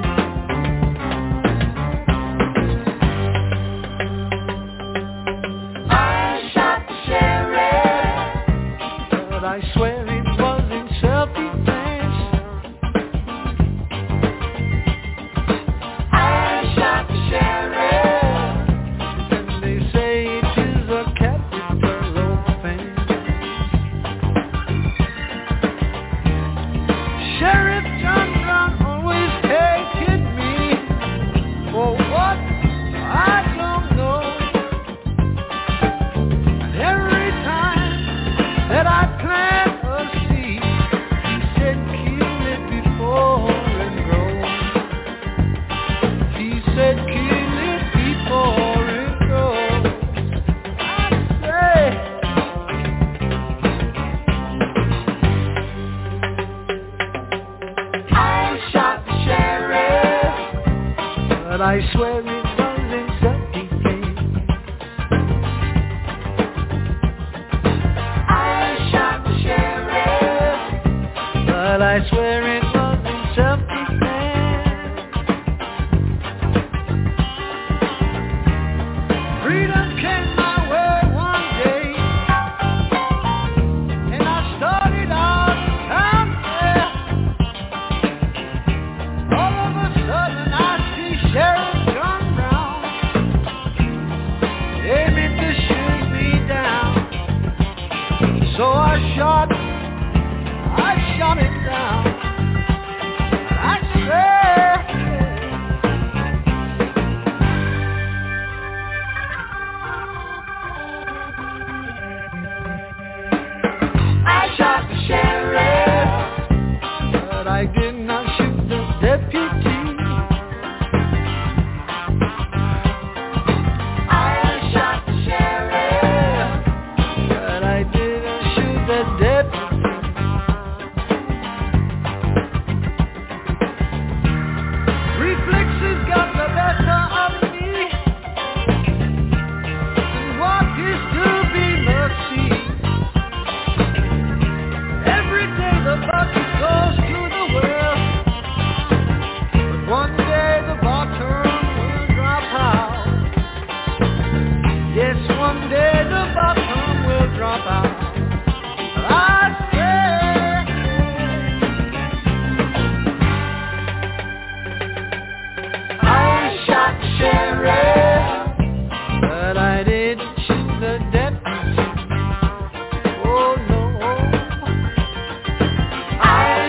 I shot the sheriff. but I swear it was in self-defense. I shot the sheriff. And they say it is a capital offense. Sheriff John Brown always hated me for what I don't know. And every time that I plant a seed, he said kill it before it grows. He said kill it before it grows. I say, I shot the sheriff. but I swear it was in self-defense. I shot the sheriff. But I swear it was in self-defense. Freedom came my way one day, and I started out down there. All of a sudden I see Sheriff John Brown aiming to shoot me down. So I shot, I shot him down. I said, I shot the sheriff. but I did not shoot the deputy. I shot the sheriff. But I didn't shoot the deputy. Reflexes got the better of me, and what is to be mercy? Every day the bucket goes to the well, but one day the bottom will drop out. Yes, one day the bottom will drop out. I say, I shot the sheriff. but I didn't shoot the deputy. Oh no, I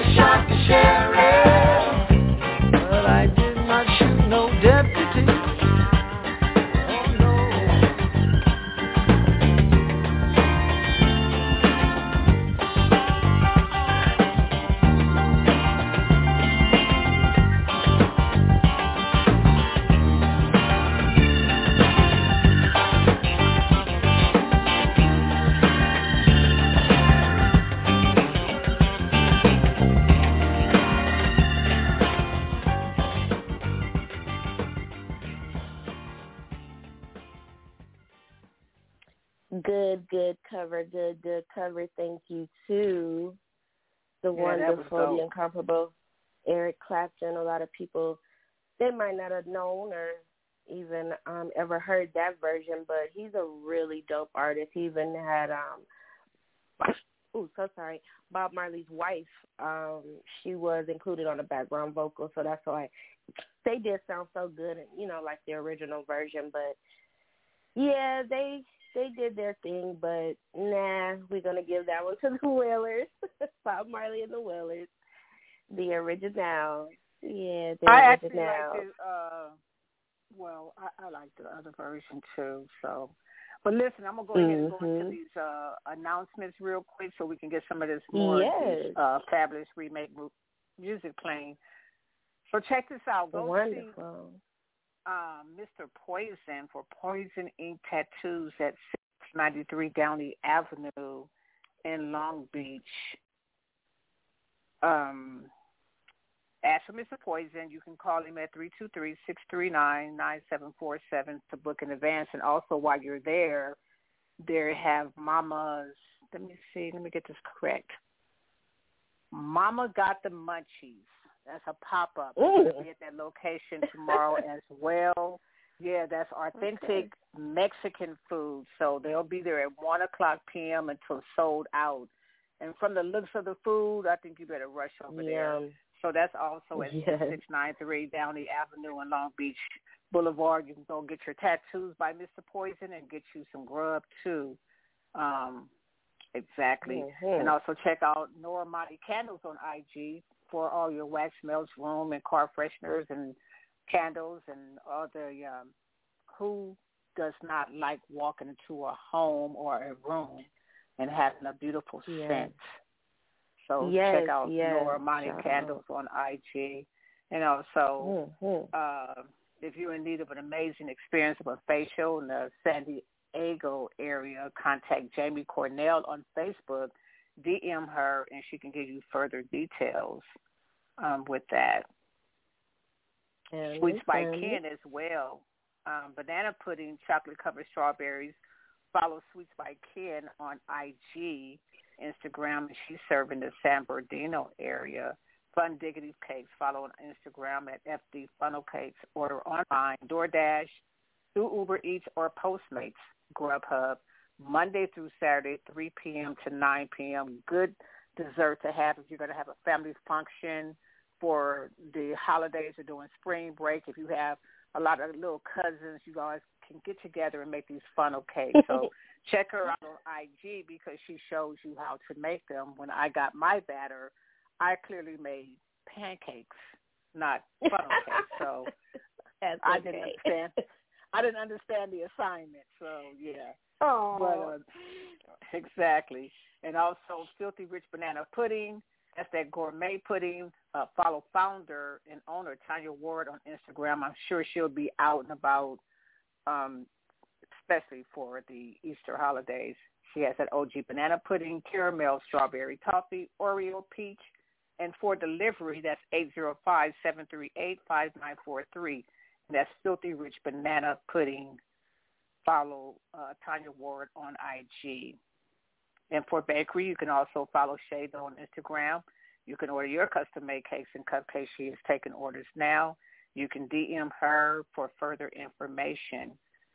good, good cover, good, good cover. Thank you to the Yeah, wonderful, the incomparable Eric Clapton. A lot of people, they might not have known or even um, ever heard that version, but he's a really dope artist. He even had, um, oh, so sorry, Bob Marley's wife. Um, she was included on the background vocal, so that's why they did sound so good, you know, like the original version. But yeah, they they did their thing, but nah, we're gonna give that one to the Wailers, Bob Marley and the Wailers, the original. Yeah, the I original. actually like it. Uh, well, I, I like the other version too. So, but listen, I'm gonna go ahead and go into Mhm. these uh, announcements real quick so we can get some of this more Yes. this, uh, fabulous remake mu- music playing. So check this out. Go Wonderful. see um, Mister Poison for Poison Ink Tattoos at six ninety-three Downey Avenue in Long Beach. Um, ask for Mister Poison. You can call him at three two three, six three nine, nine seven four seven to book in advance. And also while you're there, they have Mama's, let me see, let me get this correct. Mama Got the Munchies. That's a pop-up. We'll be at that location tomorrow as well. Yeah, that's authentic okay. Mexican food. So they'll be there at one o'clock p.m. until sold out. And from the looks of the food, I think you better rush over yeah. there. So that's also at yes. six ninety-three Downey Avenue in Long Beach Boulevard. You can go get your tattoos by Mister Poison and get you some grub, too. Um, exactly. Mm-hmm. And also check out Nora Monty Candles on I G for all your wax melts, room, and car fresheners and candles and all the um, who does not like walking into a home or a room and having a beautiful yes. scent. So yes, check out yes. Nora Monty Candles on I G. And also, mm-hmm. uh, if you're in need of an amazing experience of a facial in the San Diego area, contact Jamie Cornell on Facebook. D M her, and she can give you further details um, with that. And Sweets by Ken as well. Um, banana pudding, chocolate-covered strawberries. Follow Sweets by Ken on I G, Instagram, and she's serving the San Bernardino area. Fun Diggity Cakes. Follow on Instagram at F D Funnel Cakes. Order online, DoorDash, through Uber Eats, or Postmates, Grubhub. Monday through Saturday, three p.m. to nine p.m. Good dessert to have if you're going to have a family function for the holidays or during spring break. If you have a lot of little cousins, you guys can get together and make these funnel cakes. So check her out on I G because she shows you how to make them. When I got my batter, I clearly made pancakes, not funnel cakes. So That's I okay. didn't understand. I didn't understand the assignment. So yeah. Oh, but, uh, exactly. And also Filthy Rich Banana Pudding. That's that gourmet pudding. Uh, follow founder and owner Tanya Ward on Instagram. I'm sure she'll be out and about, um, especially for the Easter holidays. She has that O G banana pudding, caramel, strawberry toffee, Oreo peach. And for delivery, that's eight zero five, seven three eight, five nine four three. And that's Filthy Rich Banana Pudding. Follow uh, Tanya Ward on I G. And for bakery, you can also follow Shada on Instagram. You can order your custom-made cakes and cupcakes. She is taking orders now. You can D M her for further information.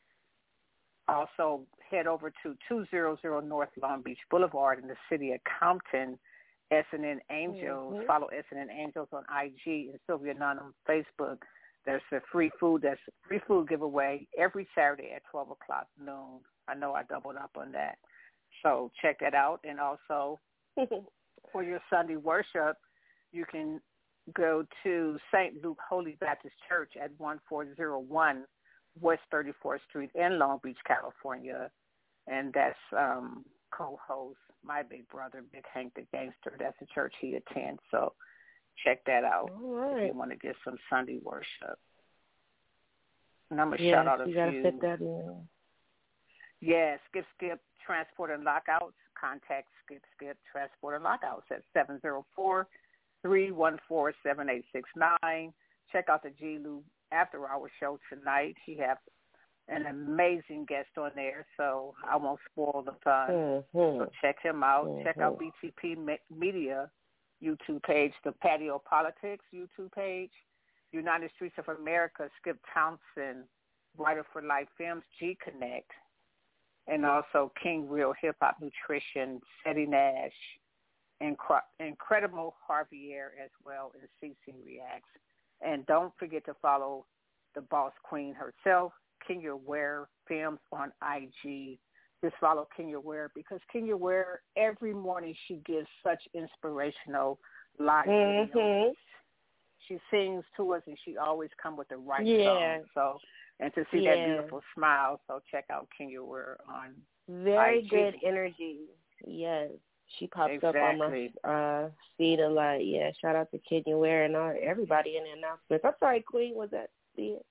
Also, head over to two hundred North Long Beach Boulevard in the city of Compton, S and N Angels. Mm-hmm. Follow S and N Angels on I G and Sylvia Nunn on Facebook. There's a free food. That's a free food giveaway every Saturday at twelve o'clock noon. I know I doubled up on that. So check that out. And also for your Sunday worship, you can go to Saint Luke Holy Baptist Church at one four zero one West thirty-fourth Street in Long Beach, California. And that's um, co-host, my big brother, Big Hank the Gangster. That's the church he attends. So check that out all right. if you want to get some Sunday worship. And I'm going to yes, shout out a you few. gotta fit that in. Yeah, Skip Skip Transport and Lockouts. Contact Skip Skip Transport and Lockouts at seven zero four, three one four, seven eight six nine. Check out the G. Lou After Hour show tonight. He has an amazing guest on there, so I won't spoil the fun. Mm-hmm. So check him out. Mm-hmm. Check out B T P Media YouTube page, the Patio Politics YouTube page, United Streets of America, Skip Townsend, Writer for Life Films, G Connect, and also King Real Hip Hop Nutrition, Seti Nash, Incre- Incredible Javier as well as C C Reacts. And don't forget to follow the boss queen herself, Kenya Ware Films on I G. Just follow Kenya Ware because Kenya Ware, every morning she gives such inspirational live mm-hmm. videos. She sings to us and she always comes with the right yeah. song. So, and to see yeah. that beautiful smile, so check out Kenya Ware on Very I G. good energy. Yes. She pops exactly. up on my uh, feed a lot. Yeah, shout out to Kenya Ware and all, everybody in the announcements. I'm sorry, Queen, was that it?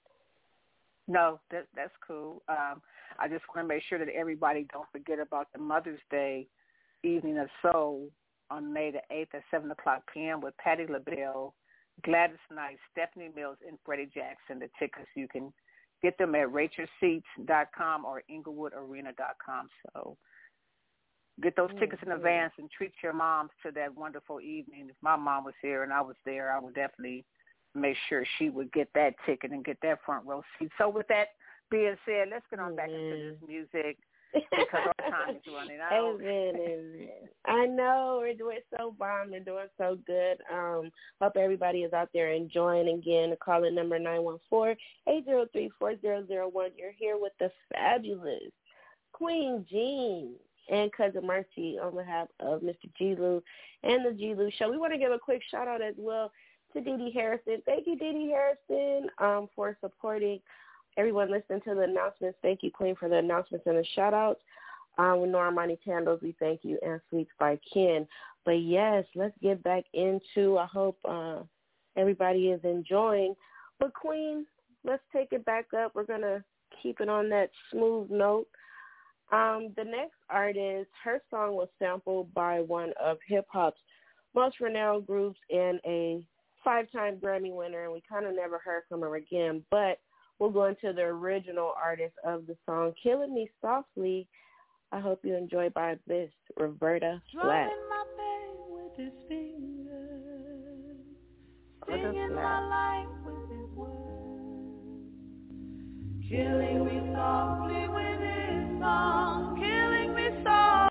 No, that, that's cool. Um, I just want to make sure that everybody don't forget about the Mother's Day Evening of Soul on May the eighth at seven o'clock p.m. with Patti LaBelle, Gladys Knight, Stephanie Mills, and Freddie Jackson. The tickets, you can get them at rachel seats dot com or inglewood arena dot com. So get those mm-hmm. tickets in advance and treat your moms to that wonderful evening. If my mom was here and I was there, I would definitely make sure she would get that ticket and get that front row seat. So with that being said, let's get on back into this music because our time is running out. Amen, amen. I know we're doing so bomb and doing so good. Um, hope everybody is out there enjoying. Again, call it number nine one four, eight zero three, four zero zero one. You're here with the fabulous Queen Jean and Cousin Mercy on behalf of Mister G. Lou and the G. Lou Show. We want to give a quick shout-out as well to Dee Dee Harrison. Thank you, Dee Dee Harrison, um, for supporting everyone listening to the announcements. Thank you, Queen, for the announcements and the shout-outs. Um, with Nora Money Candles, we thank you, and Sweets by Ken. But, yes, let's get back into, I hope uh, everybody is enjoying. But, Queen, let's take it back up. We're going to keep it on that smooth note. Um, the next artist, her song was sampled by one of hip-hop's most renowned groups and a five-time Grammy winner, and we kind of never heard from her again. But we'll go into the original artist of the song, Killing Me Softly. I hope you enjoy by Miss Roberta Flack. Drumming my pain with his fingers, Roberta singing Flack. my life with his words, killing me softly with his song, killing me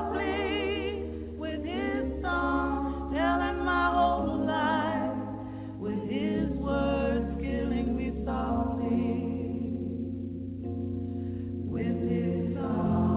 softly with his song, telling my whole life with his words, killing me softly with his song.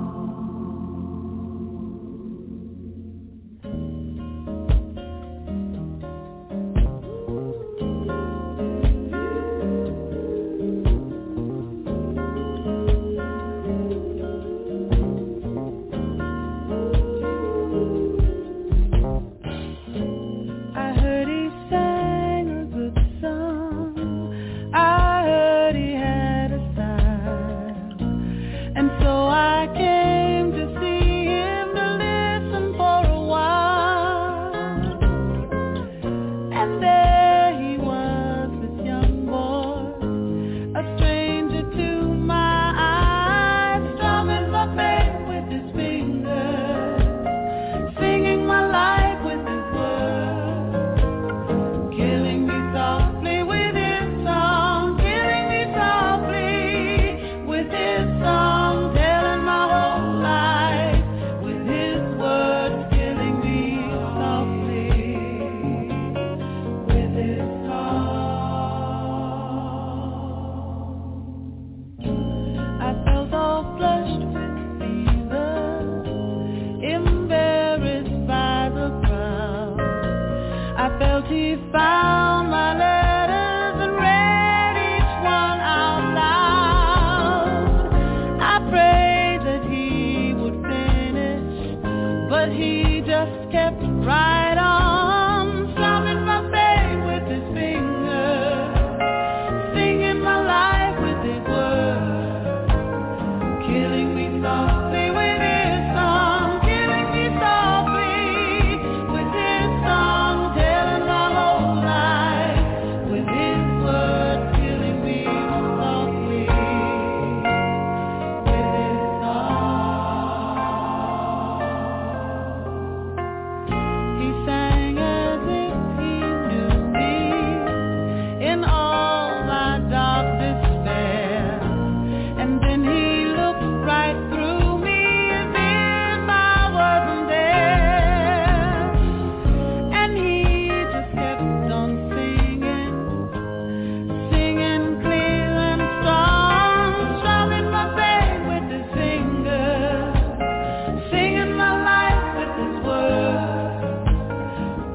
I heard he sang a good song, I heard he had a style, and so I came to see him to listen for a while. And there he was, this young boy, a stranger to my eyes, strumming my pain with his fingers, singing my life with his words, killing me softly with his song, killing me softly with his song, telling my whole life with his words, killing me softly with his song. I felt all flushed with fever, embarrassed by the crowd. I felt he found my letters and read each one out loud. I prayed that he would finish, but he just kept right on, strumming my pain with his fingers, singing my life with his words, killing me softly with his song, killing me softly with his song, telling my whole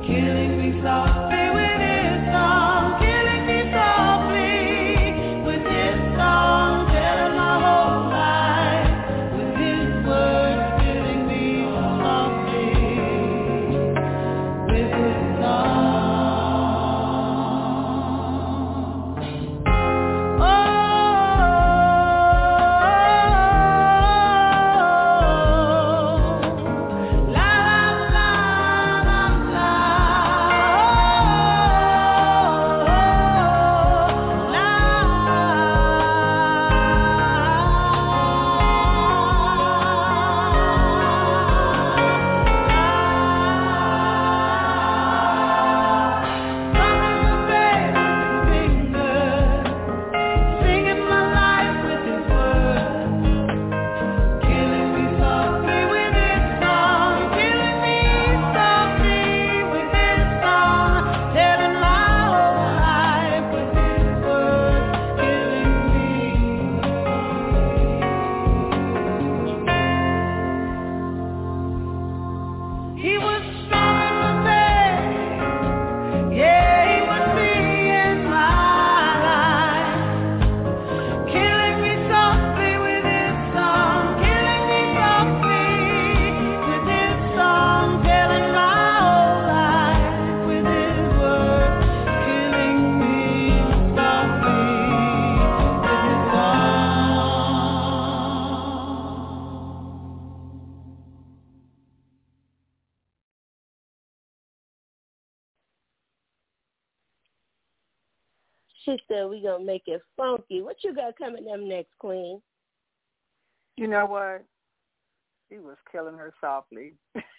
She said we gonna make it funky. What you got coming up next, Queen? You know what? She was killing her softly.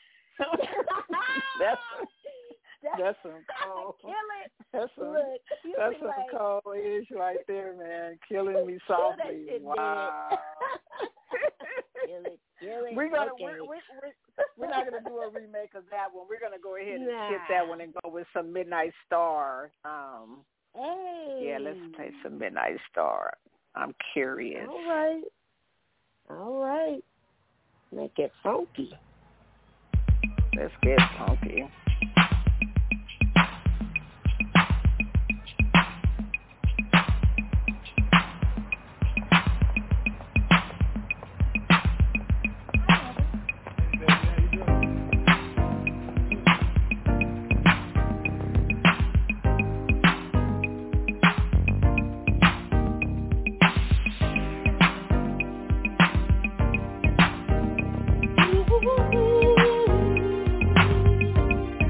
that's that's some cold. Kill it. That's some, Look, that's some like, cold ish right there, man. Killing me softly. Wow. Kill it, kill it. We're gonna okay. we're, we're, we're, we're not gonna do a remake of that one. We're gonna go ahead and nah. skip that one and go with some Midnight Star. Um, hey. Yeah, let's play some Midnight Star. I'm curious. All right. All right. Make it funky. Let's get funky. Ooh.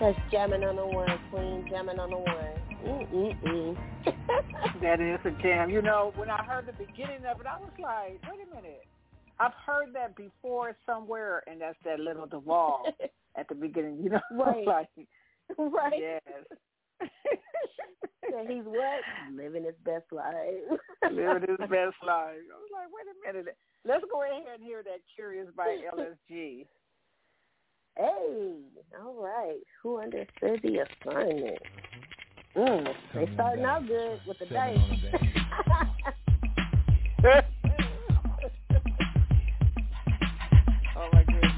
That's jamming on the one, Queen, jamming on the one. Mm-mm-mm. That is a jam. You know, when I heard the beginning of it, I was like, wait a minute. I've heard that before somewhere, and that's that little Duval at the beginning. You know, right? like, right. Yes. And he's what? Living his best life. Living his best life. I was like, wait a minute. Let's go ahead and hear that Curious by L S G. Hey, all right. Who understood the assignment? Mm, they starting out good with the dice. Oh my goodness.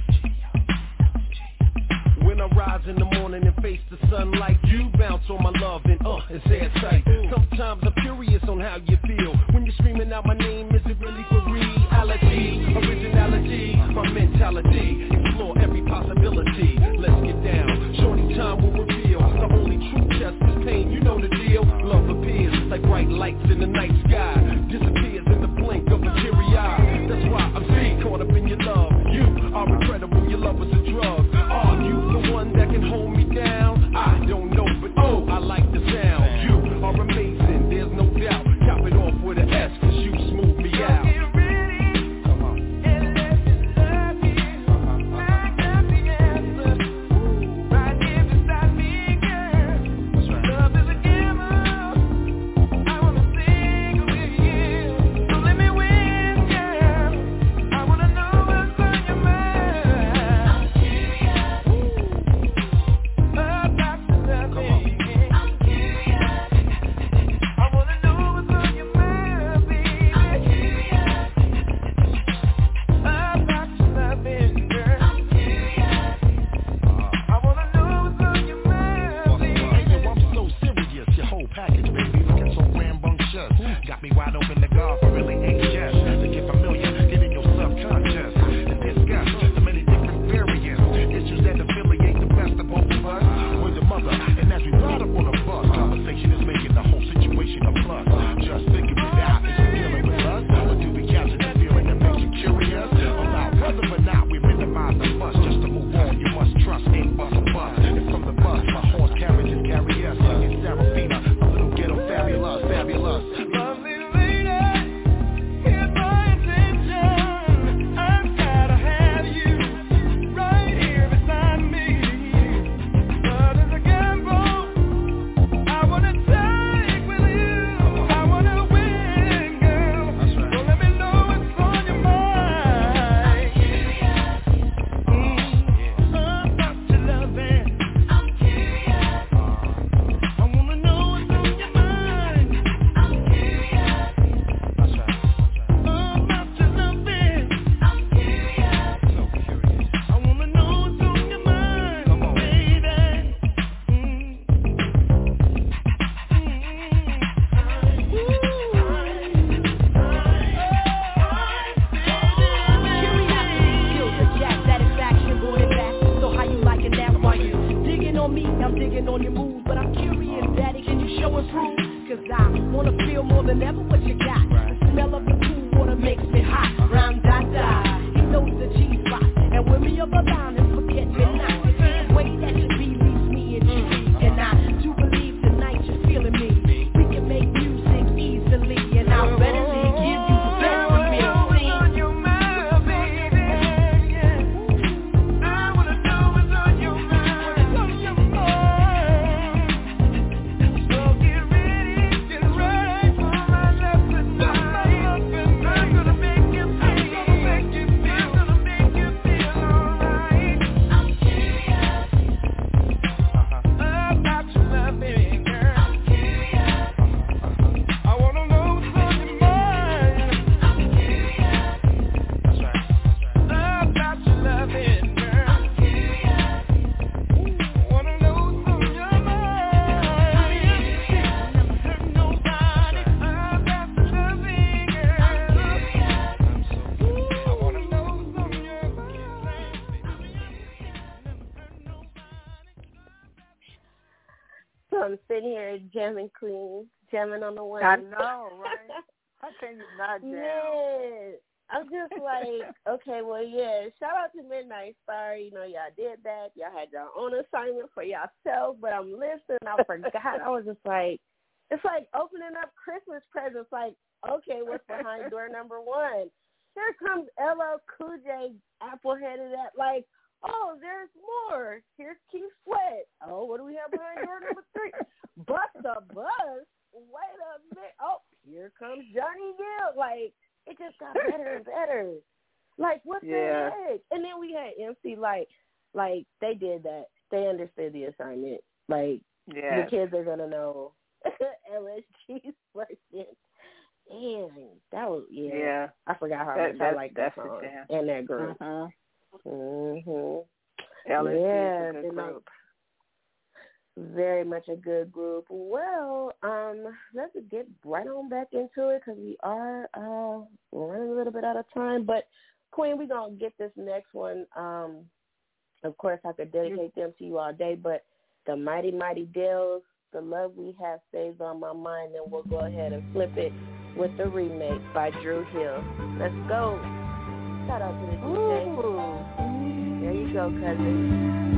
When I rise in the morning and face the sunlight, you bounce on my love and uh, it's airtight. Sometimes I'm curious on how you feel when you're screaming out my name. Is it really for reality? Originality, my mentality. Explore every possibility. Let's get down. Shorty time will reveal the only true test is pain. You know the deal. Love appears like bright lights in the night sky. Disappears in the blink of a teary eye. That's why I'm staying caught up in your love. You are incredible. Your love is a drug. Are you the one that can hold me down? I don't know, but oh, I like the sound. You are amazing. There's no doubt. Top it off with an S, cause you smooth me out. I'm sitting here jamming, Queen, jamming on the one. I know, right? How can you not jam? Yes. I'm just like, okay, well, yeah, shout out to Midnight Star. You know, y'all did that. Y'all had your own assignment for yourself, but I'm listening. I forgot. I was just like, it's like opening up Christmas presents. Like, okay, what's behind door number one? Here comes L L Cool J, apple-headed at, like, oh, there's more. Here's Keith Sweat. Oh, what do we have behind door number three? Bust the Bus. Wait a minute. Oh, here comes Johnny Gill. Like, it just got better and better. Like, what yeah. the heck? And then we had M C Light. Like, they did that. They understood the assignment. Like, yeah. the kids are going to know L S G's working. Damn, that was, yeah. yeah. I forgot how that, much I like that song and that group. Mm-hmm. Mm-hmm. L S G yeah, is a good group. Very much a good group. Well, um, let's get right on back into it because we are uh, running a little bit out of time. But, Queen, we're going to get this next one. Um, of course, I could dedicate them to you all day, but the Mighty Mighty Dells, The Love We Have Stays on My Mind, and we'll go ahead and flip it with the remake by Drew Hill. Let's go. Shout out to the D J. Ooh. There you go, cousin.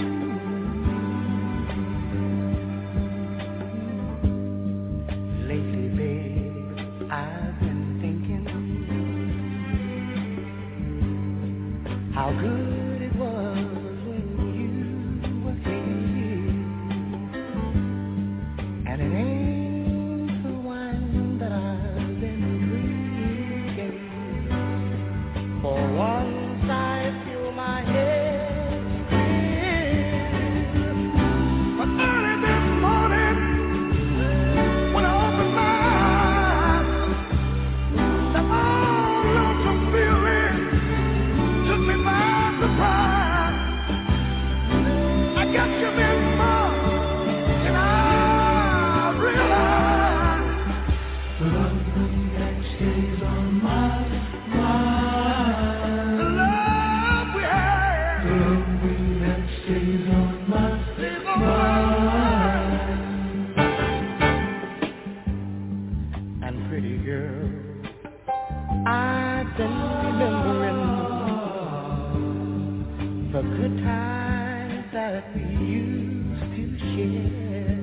Lately, babe, I've been thinking how good it was when you were here, and it ain't the wine that I've been drinking. For once I feel my head spin, but early this morning, good times that we used to share.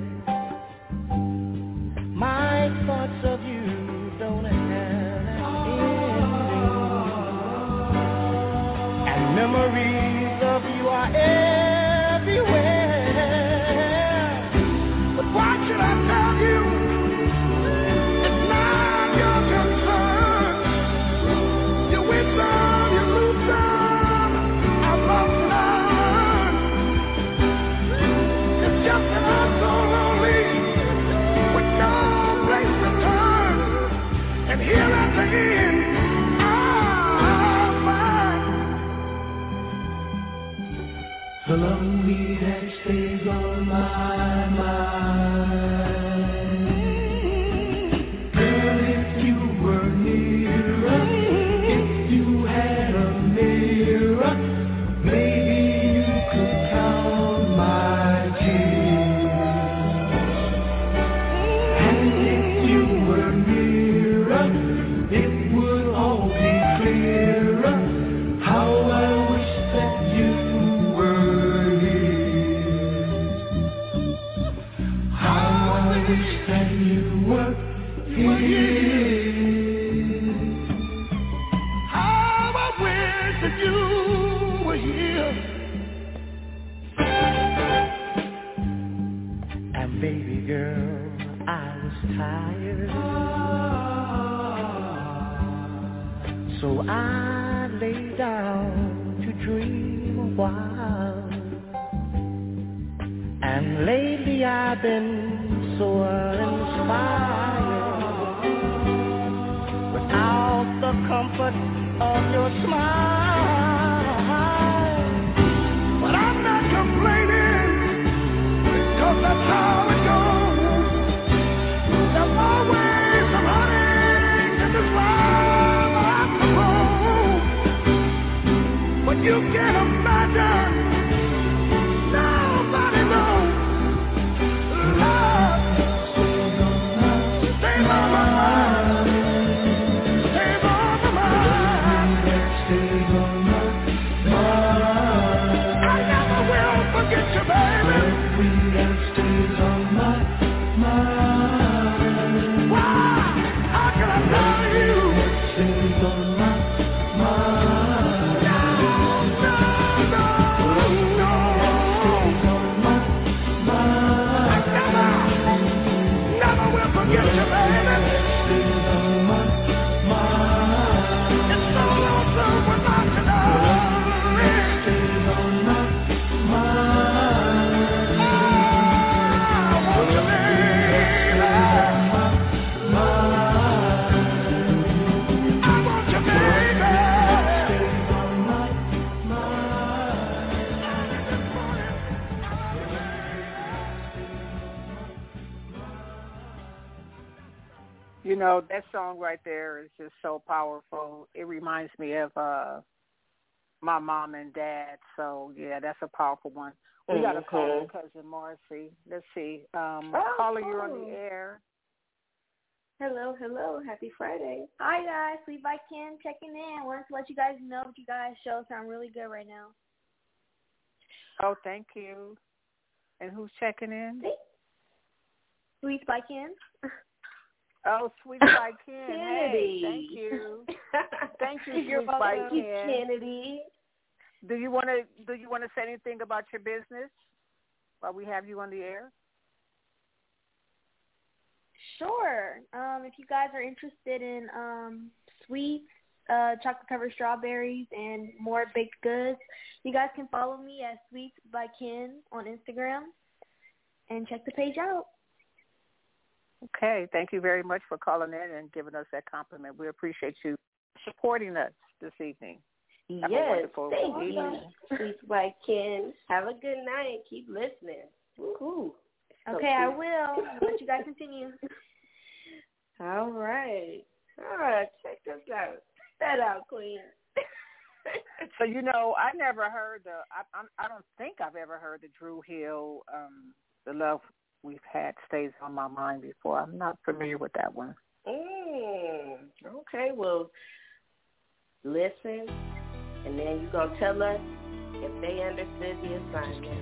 My thoughts of you don't have an ending, and memories of you are everywhere. But why should I tell you? It's not your concern. You win some, you lose some. I've lost. And here at the end, I'll find the lonely that stays on my mind. Girl, if you were nearer, if you had a mirror, maybe you could count my tears. And if you were nearer, it would all be clearer. How I wish that you were here. How I wish that you were here. How I wish that you were here. And baby girl, I was tired, so I lay down to dream a while. And lately I've been so uninspired, without the comfort of your smile. But I'm not complaining, because that's how it goes. There's always some heartache in this life, I suppose. But you can't imagine, nobody knows. Love stays on my mind, stays on my mind. know, that song right there is just so powerful. It reminds me of uh, my mom and dad. So, yeah, that's a powerful one. We mm-hmm. got to call Cousin Marcy. Let's see. Um, oh, caller, you're on the air. Hello, hello. Happy Friday. Hi, guys. Sweet by Ken checking in. Wanted to let you guys know that you guys' show sound really good right now. Oh, thank you. And who's checking in? Sweet by Ken. Oh, Sweet by Ken. Kennedy. Hey, thank you. Thank you, You're Sweet by welcome, Ken. Kennedy. Do you want to do you want to say anything about your business while we have you on the air? Sure. Um, if you guys are interested in um, sweets, uh, chocolate-covered strawberries, and more baked goods, you guys can follow me at Sweets by Ken on Instagram and check the page out. Okay. Thank you very much for calling in and giving us that compliment. We appreciate you supporting us this evening. Have yes, thank evening. you, Sweets by Ken. Have a good night. Keep listening. Woo-hoo. So okay, I will. I'll let you guys continue. All right. All right, check this out. Check that out, Queen. So, you know, I never heard the, I, I, I don't think I've ever heard the Dru Hill, um, The Love We've Had Stays on My Mind before. I'm not familiar with that one. Mm, okay, well, listen, and then you're going to tell us if they understood the assignment.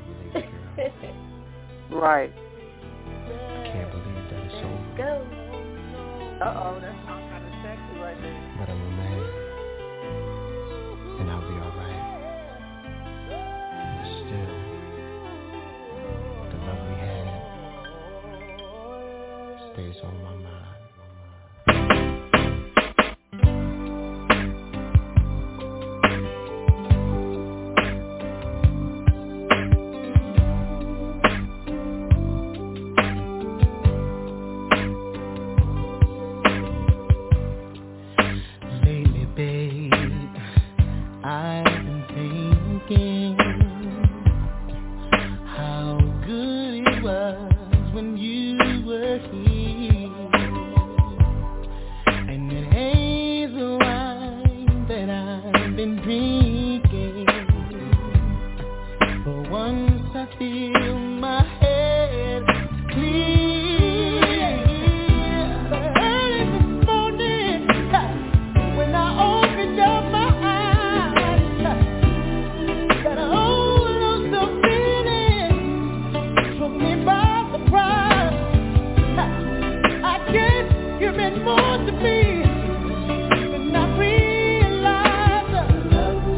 Right. I can't believe that it's over. Let's go. Uh-oh, that sounds kind of sexy right there. But I'm a man, and I'll be all right. But still, the love we had stays on my mind. More to me than I realize.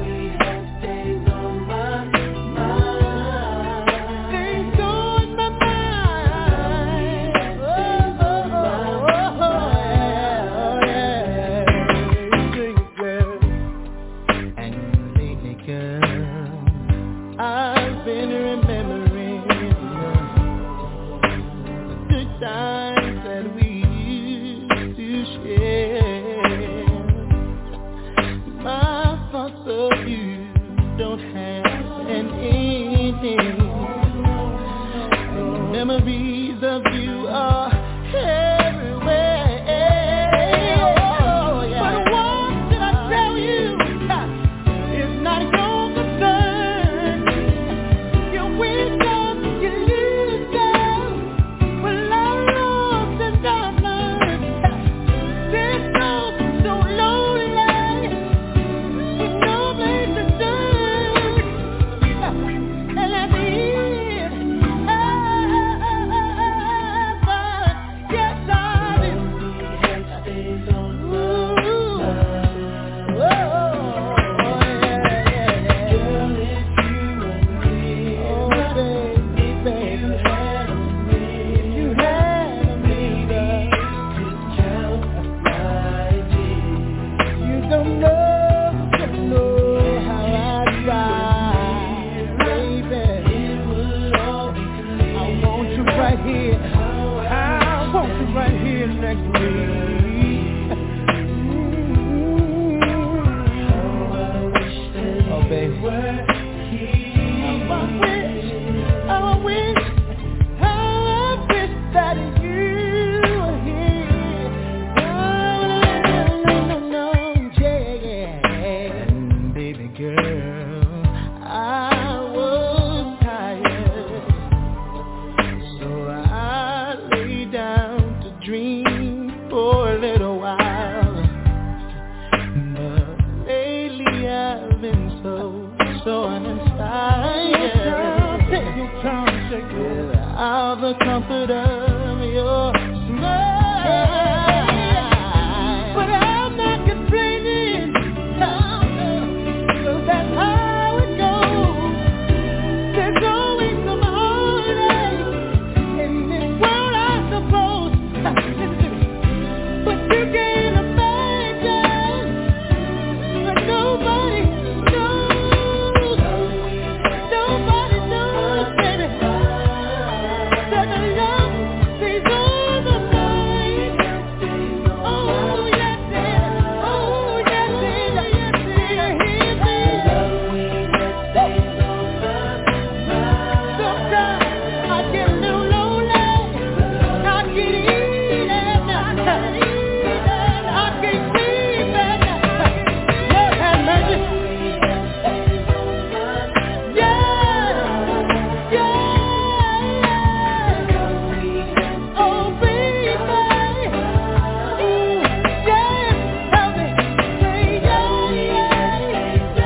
have been so, so uninspired. Take your time, take your without the comfort of your smile. But I'm not complaining, no, so that's how it goes. There's always some heartache in this world, I suppose. Listen to me. But you can't imagine that nobody knows, nobody knows, baby, that the love stays on the mind. Oh yes, it, oh yes, it, yes, it, hear me. Sometimes I get a little lonely, I get eaten, I can't sleep at night. Lord have mercy. Yeah, yeah. Oh baby, ooh, yeah. Help me say yeah, yeah, yeah,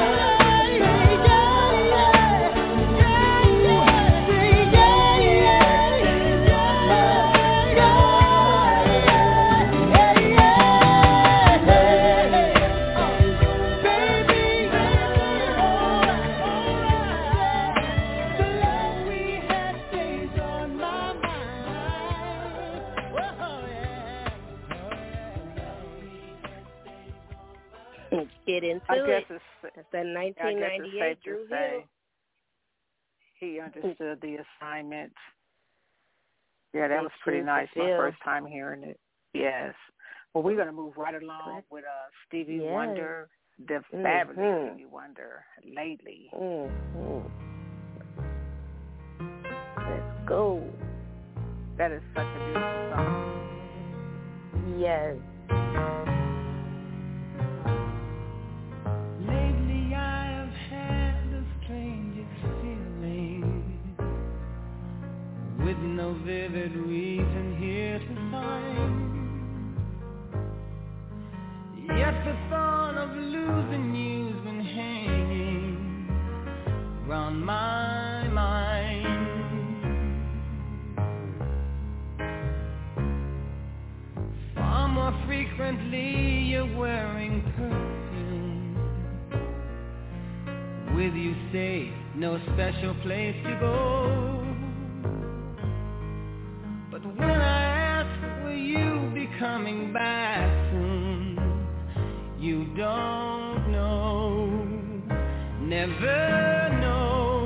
Let's get into I guess it. it's, That's that I nineteen guess it's ninety-eight safe to Drew say Hill. he understood the assignment. Yeah, that They was pretty choose nice. to My feel. first time hearing it. Yes. Well, we're going to move right along with uh, Stevie Yes. Wonder, the Mhm. fabulous Stevie Wonder, lately. Mm-hmm. Let's go. That is such a beautiful song. Yes. Lately I've had the strangest feeling, with no vivid reason here to find. Yet the thought of losing you's been hanging round my mind. Far more frequently you're wearing perfume. With you say no special place to go. But when I ask will you be coming back soon, you don't know, never know.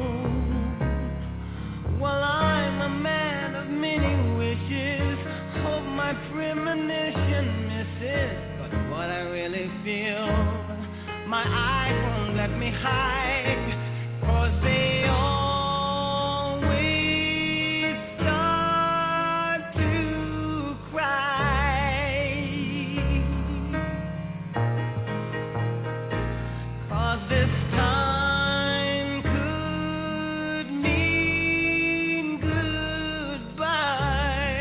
Well, I'm a man of many wishes, hope my premonition misses. But what I really feel, my eyes won't let me hide, 'cause they always start to cry. 'Cause this time could mean goodbye.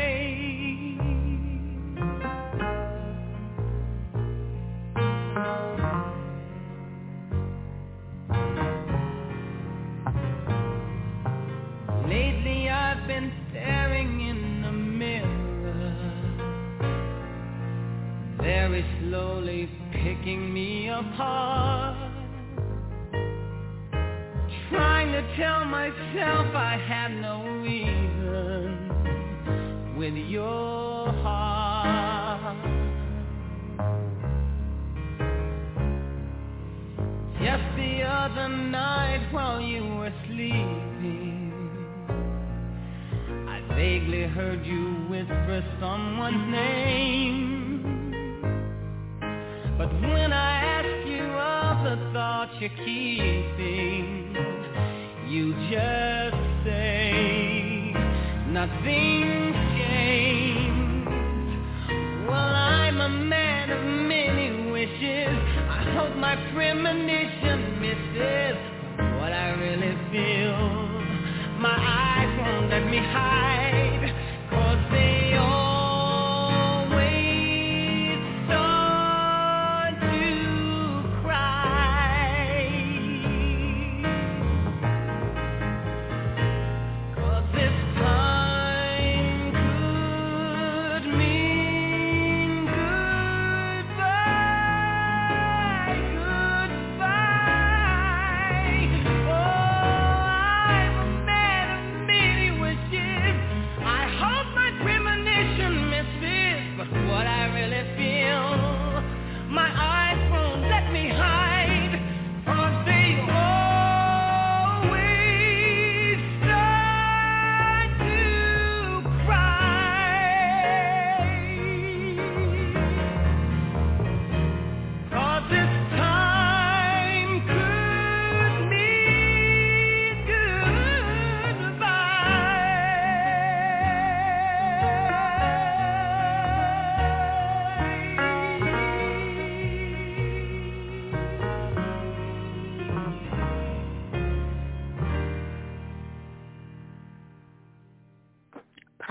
Lately I've been staring in the mirror, very slowly picking me apart, trying to tell myself I have no reason with your heart. Just the other night while you were sleeping, I vaguely heard you whisper someone's name. But when I ask you of the thoughts you're keeping, you just say nothing's changed. Well, I'm a man of many wishes, I hope my premonition misses what I really feel. My eyes won't let me hide, 'cause they always start to cry.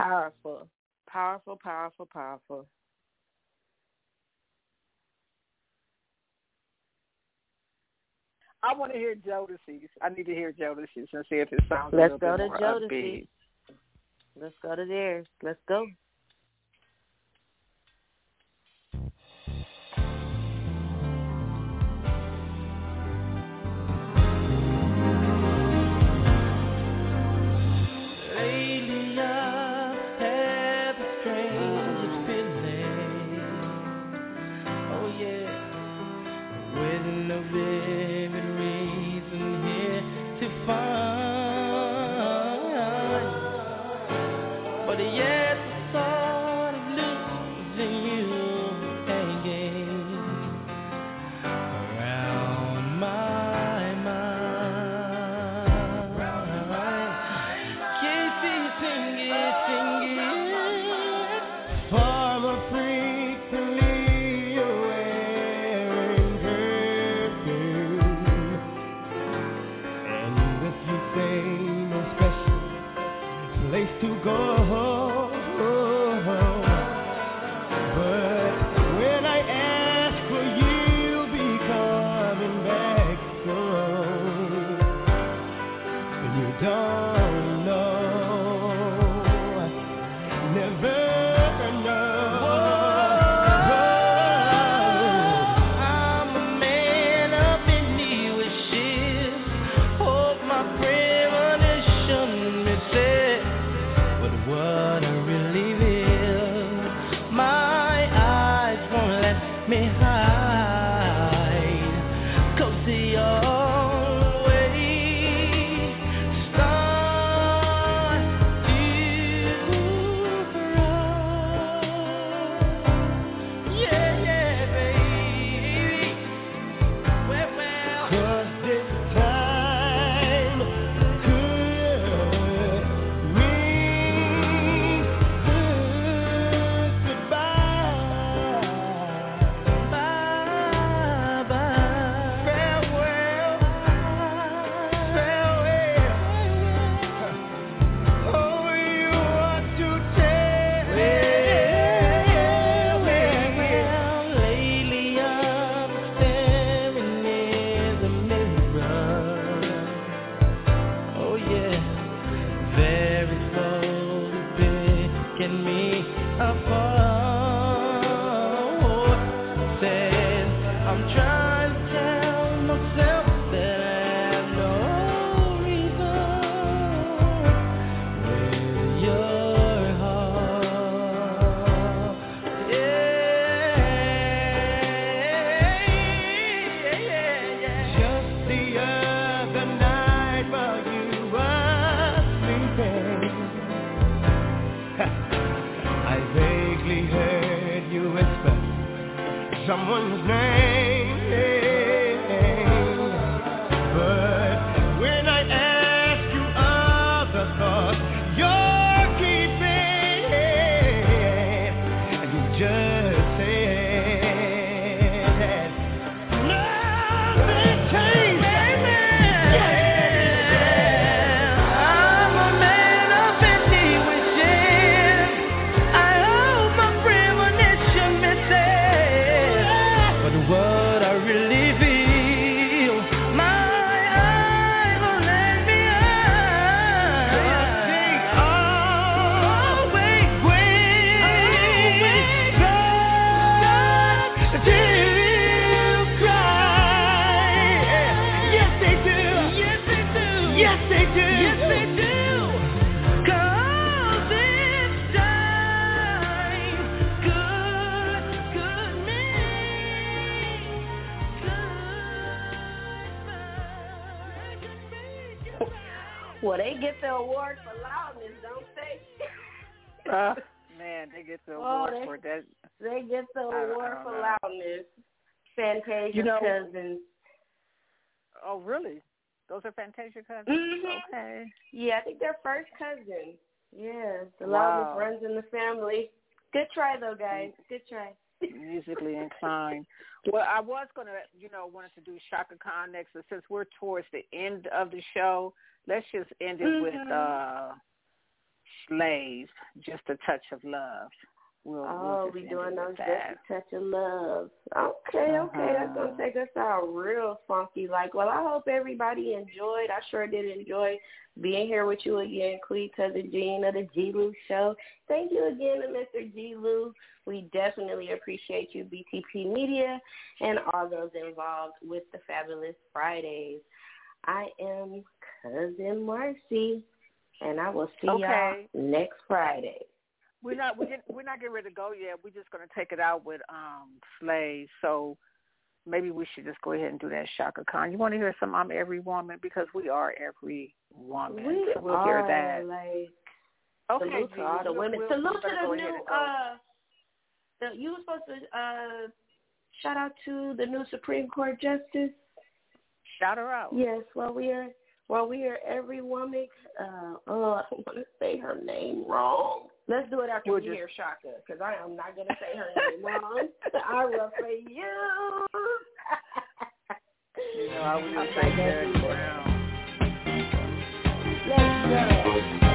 Powerful, powerful, powerful, powerful. I want to hear Jodeci's. I need to hear Jodeci's and see if it sounds Let's a little go bit to more Jodeci. upbeat. Let's go to theirs. Let's go. Lately I've had the strangest feeling. Oh yeah, with no vivid reason here to find. But yet the thought of losing you hanging around my mind. Can't see you sing it, sing it. Farmer frequently you're wearing perfume. And if you say no special place to go, but when I ask for you, you'll be coming back soon. And you don't know, never know. I'm a man of many wishes. Hope my premonition misses. But what I really feel, my eyes won't let me hide. 'Cause they always start to run. Yeah, yeah, baby. Well, well. 'Cause this time could mean goodbye. Bye, bye. Farewell. Farewell. Oh, you want to tell? Well, well, well. Lately I'm staring in the mirror. Oh yeah, very slowly picking me apart. Said I'm trying to tell myself that I have no reason with your heart. Yeah, yeah, yeah. Just the other night while you were sleeping, I vaguely heard you whisper someone's name. But when I ask you other thoughts, you're keeping, and you just said that nothing changed. Yeah. I'm a man of many wishes. I hope my premonition misses. But what I really feel, my eyes won't let me hide. They always wait, start to cry. Yes, they do. Yes, they do. Yes, they do. Yes, they do. 'Cause it's time could, could mean goodbye. Well, they get the award for loudness, don't they? Uh, man, they get the Oh, award they- for that. They get the I don't- I award don't for know. loudness. Fantasia's You know- cousins. Oh, really? Those are Fantasia cousins? Mhm. Okay. Yeah, I think they're first cousins. Yeah, the Wow. loudness runs in the family. Good try, though, guys. Good try. Musically inclined. Well, I was going to, you know, wanted to do Shaka Khan next, but since we're towards the end of the show, let's just end it with Mhm. uh, Slaves, Just a Touch of Love. We'll, oh, we'll we doing those Just that. a Touch of Love. Okay, uh-huh. okay. That's going to take us out real funky. Like, well, I hope everybody enjoyed. I sure did enjoy being here with you again, Queen Cousin Jean of the G. Lou Show. Thank you again to Mister G. Lou. We definitely appreciate you, B T P Media, and all those involved with the Fabulous Fridays. I am Cousin Marcy, and I will see okay. y'all next Friday. We're not we're, get, we're not getting ready to go yet. We're just going to take it out with um, Slaves. So maybe we should just go ahead and do that, Shaka Khan. You want to hear some I'm Every Woman? Because we are every woman. We so we'll are, hear that. like, okay, salute to all the we'll, women. We'll, salute we'll to the go new, uh, the, you were supposed to uh, shout out to the new Supreme Court Justice. Shout her out. Yes, well, we are, well, we are every woman. Uh, oh, I don't want to say her name wrong. Let's do it after we'll we just... hear Shaka, because I am not going to say her name wrong. I will say you. You know, I was going to say Jerry Brown. Let's go.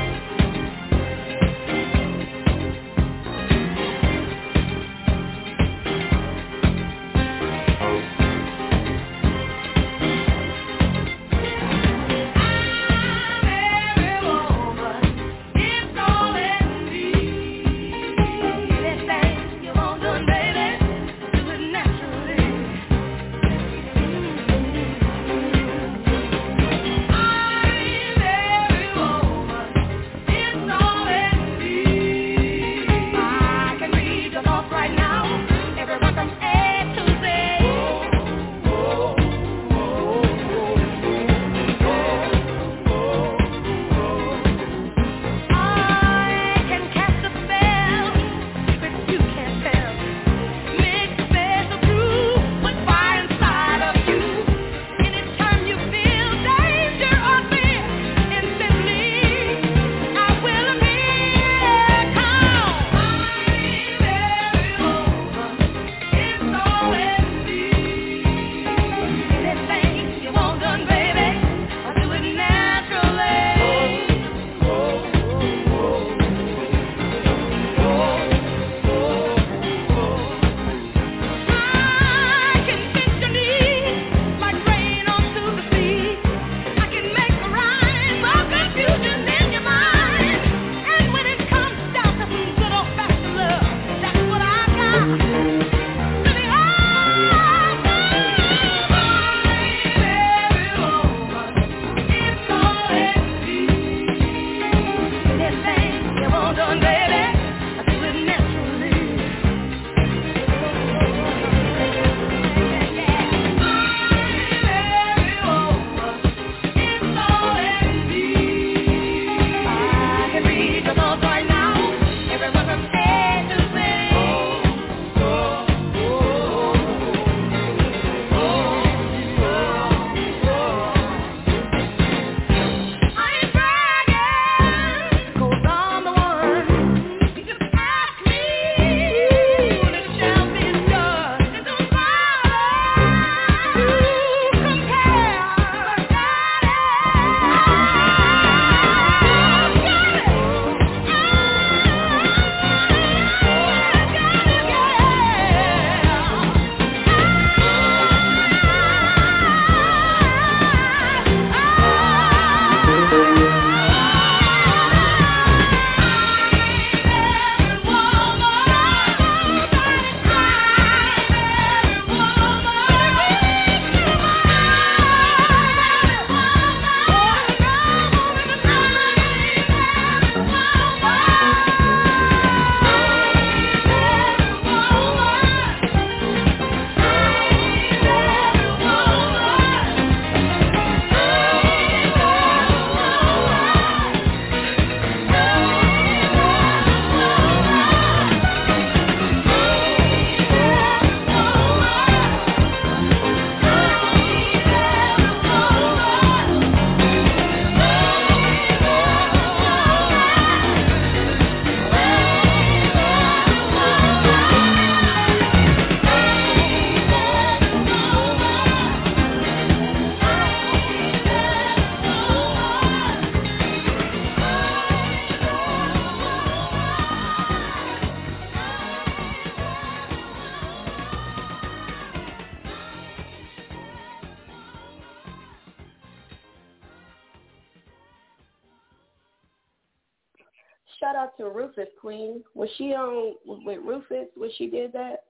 shout out to Rufus Queen. Was she on with Rufus when she did that?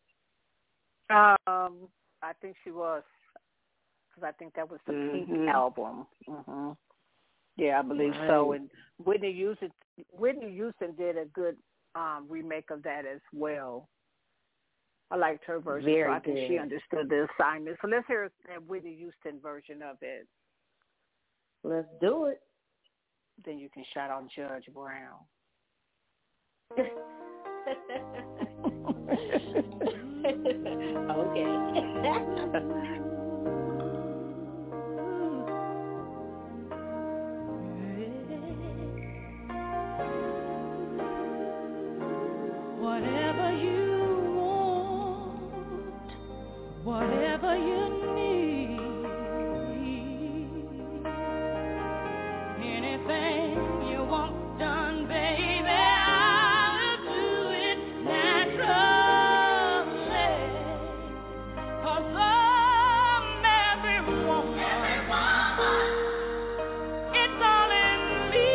Um, I think she was, because I think that was the mm-hmm. Pink album. Mm-hmm. Yeah, I believe right. so. And Whitney Houston, Whitney Houston did a good um, remake of that as well. I liked her version, Very so I think good. She understood the assignment. So let's hear that Whitney Houston version of it. Let's do it. Then you can shout out Judge Brown. Okay. Whatever you want, whatever you need, anything you want done, baby, I'll do it naturally. 'Cause I'm every woman, every woman, it's all in me.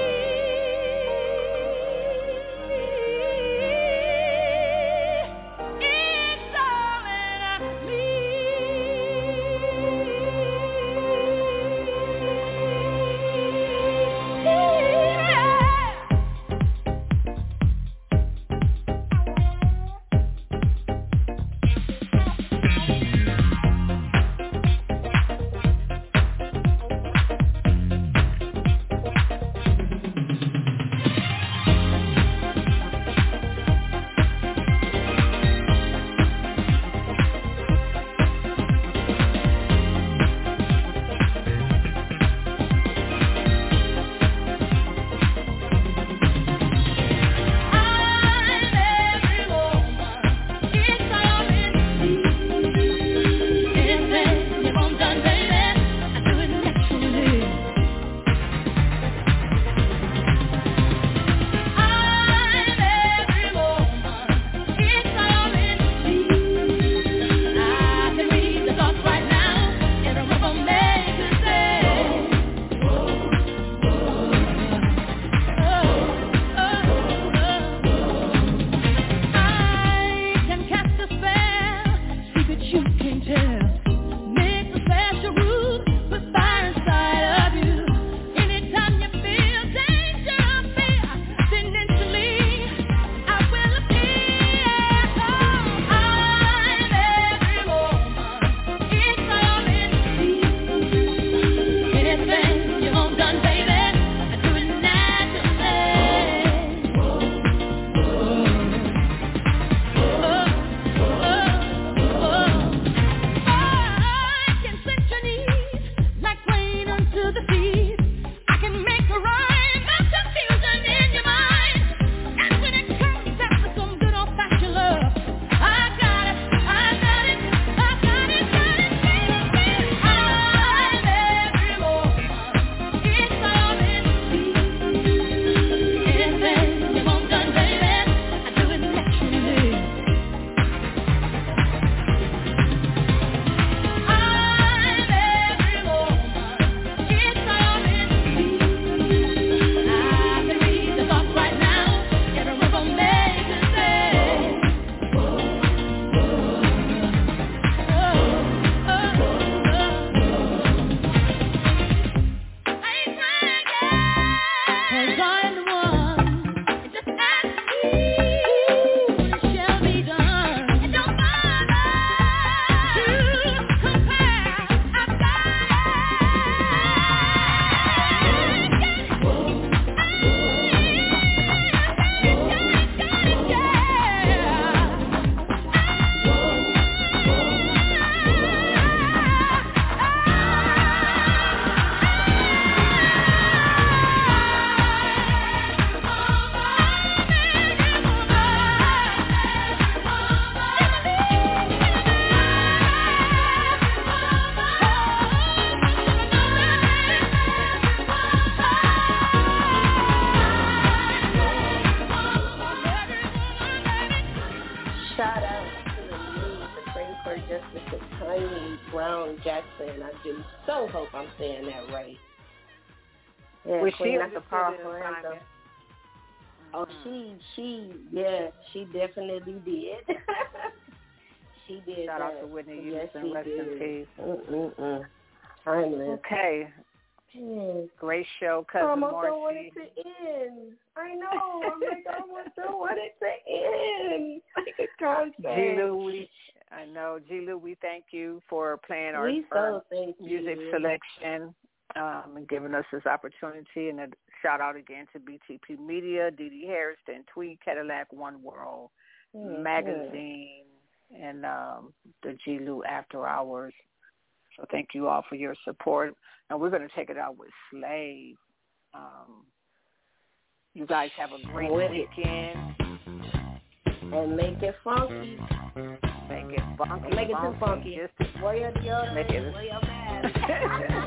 It's all in me. Jackson. I do so hope I'm saying that right. Yeah, Was Queen, she that's a powerful anthem. Oh, she, she, yeah, she definitely did. She did. Shout that. out to Whitney Yes, Houston. she Rest did. in peace. Mm-mm-mm. Timeless. Okay. Yes. Great show, Cousin I almost Marcy. don't want it to end. I know. I'm like, I almost don't want it to end. Like a concert. G. Lou, we, I know. G. Lou, we thank you for playing our, we our so thank music you. selection um, and giving us this opportunity. And a shout out again to B T P Media, Dee Dee Harrison, Tweed Cadillac, One World mm-hmm. Magazine, and um, the G. Lou After Hours. So thank you all for your support. And we're going to take it out with Slave. Um, you guys have a great with weekend. And make it funky. Make it funky. Make it funky. too funky. Just wear your deodorant, make it wear your mask.